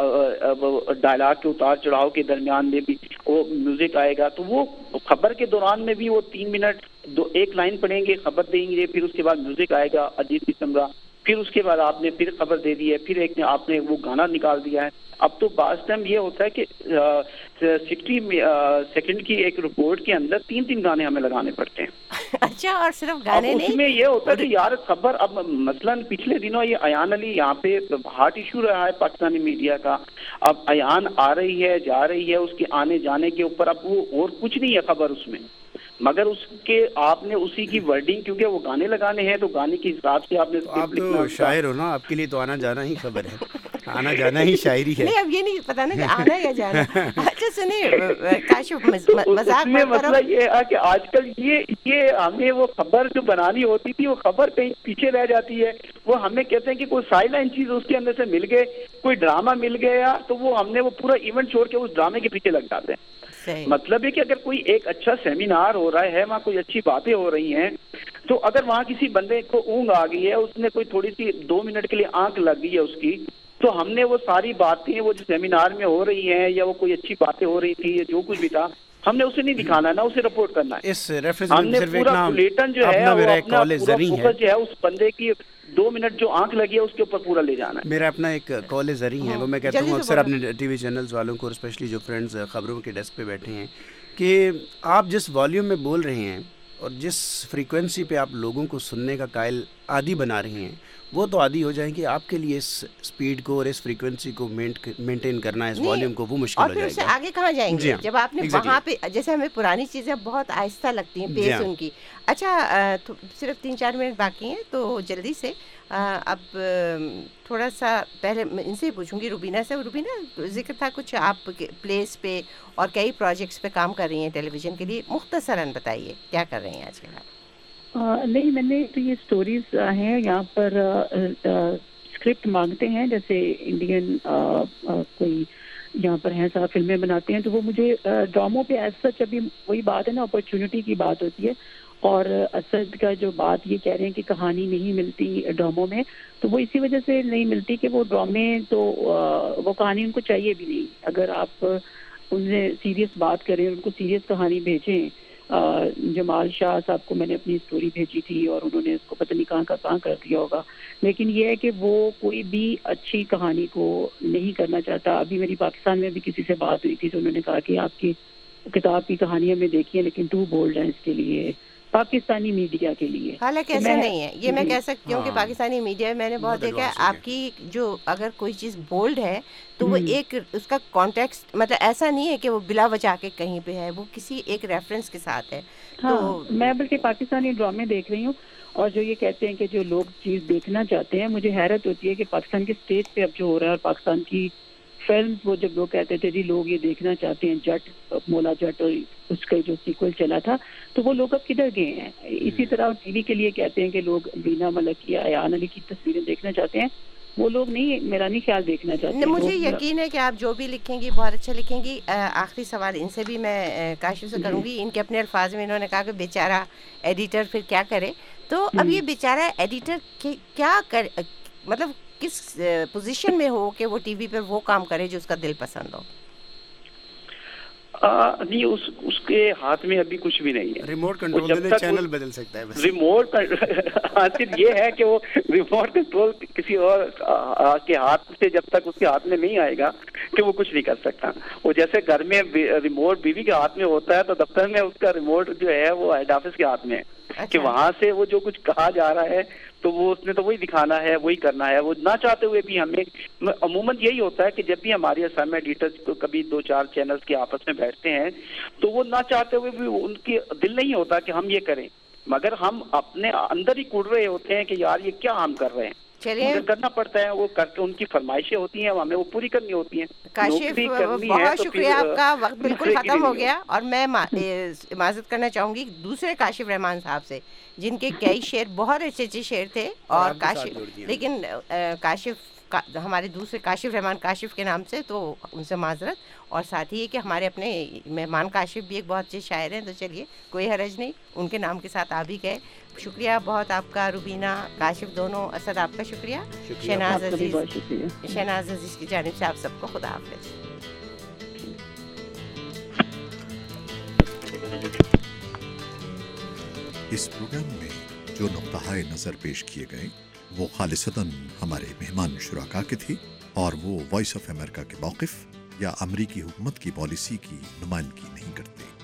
ڈائلاگ کے اتار چڑھاؤ کے درمیان میں بھی وہ میوزک آئے گا, تو وہ خبر کے دوران میں بھی وہ 3 منٹ ایک لائن پڑھیں گے, خبر دیں گے, پھر اس کے بعد میوزک آئے گا اجیت قسم کا, پھر اس کے بعد آپ نے پھر خبر دے دی ہے, پھر ایک نے آپ نے وہ گانا نکال دیا ہے. اب تو بعض ٹائم یہ ہوتا ہے کہ 60 سیکنڈ کی ایک رپورٹ کے اندر 3 گانے ہمیں لگانے پڑتے ہیں. اچھا, اور صرف گانے نہیں, اس میں یہ ہوتا ہے کہ یار خبر, اب مثلا پچھلے دنوں یہ ایان علی یہاں پہ ہارٹ ایشو رہا ہے پاکستانی میڈیا کا, اب ایان آ رہی ہے جا رہی ہے, اس کے آنے جانے کے اوپر اب وہ اور کچھ نہیں ہے خبر اس میں, مگر اس کے آپ نے اسی کی ورڈنگ, کیونکہ وہ گانے لگانے ہیں تو گانے کے حساب سے آپ نے, آپ تو شاعر ہو نا, آپ کے لیے تو آنا جانا ہی خبر ہے, آنا جانا ہی شاعری ہے. نہیں اب یہ نہیں پتا نا کہ آنا یا جانا. اچھا سنیں کاشف, مذاق میں مسئلہ یہ ہے کہ آج کل یہ ہمیں وہ خبر جو بنانی ہوتی تھی وہ خبر کہیں پیچھے رہ جاتی ہے. وہ ہمیں کہتے ہیں کہ کوئی سائڈ لائن چیز اس کے اندر سے مل گئے, کوئی ڈرامہ مل گیا, تو وہ ہم نے وہ پورا ایونٹ چھوڑ کے اس ڈرامے کے پیچھے لگ جاتے ہیں. مطلب ہے کہ اگر کوئی ایک اچھا سیمینار ہو رہا ہے, وہاں کوئی اچھی باتیں ہو رہی ہیں, تو اگر وہاں کسی بندے کو اونگ آ گئی ہے, اس نے کوئی تھوڑی سی 2 منٹ کے لیے آنکھ لگ گئی ہے اس کی, تو ہم نے وہ ساری باتیں وہ جو سیمینار میں ہو رہی ہیں یا وہ کوئی اچھی باتیں ہو رہی تھی یا جو کچھ بھی تھا, ہم نے اسے نہیں دکھانا ہے, نہ اسے رپورٹ کرنا ہے. اس ریفرنس ہم نے پورا بلیٹن جو ہے وہ اپنا پورا فوکس جو ہے اس بندے کی 2 منٹ جو آنکھ لگی ہے اس کے اوپر پورا لے جانا ہے. میرا اپنا ایک کال زری ہے, وہ میں کہتا ہوں اکثر اپنے ٹی وی چینلز والوں کو, اور اسپیشلی جو فرینڈز خبروں کے ڈیسک پہ بیٹھے ہیں, کہ آپ جس والیوم میں بول رہے ہیں اور جس فریکوینسی پہ آپ لوگوں کو سننے کا قائل عادی بنا رہے ہیں, وہ تو عادی ہو جائیں کہ آپ کے لیے اس سپیڈ کو اور اس فریکوینسی کو مینٹین کرنا, اس والیوم کو, وہ مشکل ہو جائے گا. اور پھر سے آگے کہاں جائیں گے جب آپ نے وہاں پہ, جیسے ہمیں پرانی چیزیں بہت آہستہ لگتی ہیں پیس ان کی. اچھا صرف 3-4 منٹ باقی ہیں, تو جلدی سے اب تھوڑا سا پہلے ان سے پوچھوں گی روبینہ سے. روبینہ, ذکر تھا کچھ آپ پلیس پہ اور کئی پروجیکٹس پہ کام کر رہی ہیں ٹیلی ویژن کے لیے, مختصراً بتائیے کیا کر رہے ہیں آج کل آپ؟ نہیں, میں نے تو یہ سٹوریز ہیں یہاں پر اسکرپٹ مانگتے ہیں, جیسے انڈین کوئی یہاں پر ہیں صاحب فلمیں بناتے ہیں, تو وہ مجھے ڈراموں پہ ایز سچ, ابھی وہی بات ہے نا, اپرچونٹی کی بات ہوتی ہے, اور اسد کا جو بات یہ کہہ رہے ہیں کہ کہانی نہیں ملتی ڈراموں میں, تو وہ اسی وجہ سے نہیں ملتی کہ وہ ڈرامے تو وہ کہانی ان کو چاہیے بھی نہیں. اگر آپ ان سے سیریس بات کریں, ان کو سیریس کہانی بھیجیں. جمال شاہ صاحب کو میں نے اپنی سٹوری بھیجی تھی اور انہوں نے اس کو پتہ نہیں کہاں کر دیا ہوگا, لیکن یہ ہے کہ وہ کوئی بھی اچھی کہانی کو نہیں کرنا چاہتا. ابھی میری پاکستان میں بھی کسی سے بات ہوئی تھی, تو انہوں نے کہا کہ آپ کی کتاب کی کہانیاں میں دیکھی ہیں, لیکن تو بولڈ ہے اس کے لیے, پاکستانی میڈیا کے لیے. حالانکہ ایسا نہیں ہے, یہ میں کہہ سکتی ہوں کہ پاکستانی میڈیا میں نے بہت دیکھا ہے, آپ کی جو اگر کوئی چیز بولڈ ہے تو وہ ایک اس کا کانٹیکسٹ, مطلب ایسا نہیں ہے کہ وہ بلا وجہ کے کہیں پہ ہے, وہ کسی ایک ریفرنس کے ساتھ ہے. تو میں بلکہ پاکستانی ڈرامے دیکھ رہی ہوں, اور جو یہ کہتے ہیں کہ جو لوگ چیز دیکھنا چاہتے ہیں, مجھے حیرت ہوتی ہے کہ پاکستان کے اسٹیج پہ اب جو ہو رہا ہے, اور پاکستان کی فلم, وہ جب لوگ کہتے تھے جی لوگ یہ دیکھنا چاہتے ہیں, جٹ, مولا جٹ, اور اس کا جو سیکول چلا تھا, تو وہ لوگ اب کدھر گئے ہیں. اسی طرح ٹی وی کے لیے کہتے ہیں کہ لوگ بینا ملک یا ایان علی کی تصویریں دیکھنا چاہتے ہیں, وہ لوگ نہیں, میرا نہیں خیال دیکھنا چاہتے. مجھے یقین ہے کہ آپ جو بھی لکھیں گی بہت اچھا لکھیں گی. آخری سوال ان سے بھی میں کاشف سے کروں گی. ان کے اپنے الفاظ میں انہوں نے کہا کہ بیچارہ ایڈیٹر پھر کیا کرے, تو اب یہ بیچارہ ایڈیٹر کیا کر, مطلب کس پوزیشن میں ہو کہ وہ ٹی وی پر وہ کام کرے جو اس کا دل پسند ہو؟ نہیں, اس کے ہاتھ میں ابھی کچھ بھی نہیں ہے. ریموٹ کنٹرول سے چینل بدل سکتا ہے. ریموٹ صرف یہ ہے کہ وہ ریموٹ کنٹرول کسی اور کے ہاتھ سے جب تک اس کے ہاتھ میں نہیں آئے گا کہ وہ کچھ نہیں کر سکتا. وہ جیسے گھر میں ریموٹ بیوی کے ہاتھ میں ہوتا ہے, تو دفتر میں اس کا ریموٹ جو ہے وہ ہیڈ آفس کے ہاتھ میں ہے, کہ وہاں سے وہ جو کچھ کہا جا رہا ہے تو وہ اس نے تو وہی دکھانا ہے, وہی کرنا ہے. وہ نہ چاہتے ہوئے بھی ہمیں عموماً یہی ہوتا ہے کہ جب بھی ہماری اسامہ ایڈیٹرز کو کبھی 2-4 چینلز کے آپس میں بیٹھتے ہیں, تو وہ نہ چاہتے ہوئے بھی ان کے دل نہیں ہوتا کہ ہم یہ کریں, مگر ہم اپنے اندر ہی کڑ رہے ہوتے ہیں کہ یار یہ کیا ہم کر رہے ہیں. کرنا پڑتا ہے, وہ کر کے ان کی فرمائشیں ہوتی ہیں, ہمیں وہ پوری کرنی ہوتی ہیں. کاشف بہت شکریہ, آپ کا وقت بالکل ختم ہو گیا, اور میں معذرت کرنا چاہوں گی دوسرے کاشف رحمان صاحب سے, جن کے کئی شعر بہت اچھے شعر تھے, اور کاشف لیکن کاشف ہمارے دوسرے کاشف رحمان کاشف کے نام سے، تو ان سے معذرت، اور ساتھ ہی یہ کہ ہمارے اپنے مہمان کاشف بھی ایک بہت اچھے شاعر ہیں، تو چلیے کوئی حرج نہیں، ان کے نام کے ساتھ آپ بھی گئے. شکریہ بہت آپ کا روبینہ، کاشف دونوں. اسد آپ کا شکریہ. شہناز عزیز کی جانب سے آپ سب کو خدا حافظ. اس پروگرام میں جو نقطۂ نظر پیش کیے گئے وہ خالصتاً ہمارے مہمان شرکاء کے تھے، اور وہ وائس آف امریکہ کے موقف یا امریکی حکومت کی پالیسی کی نمائندگی نہیں کرتے.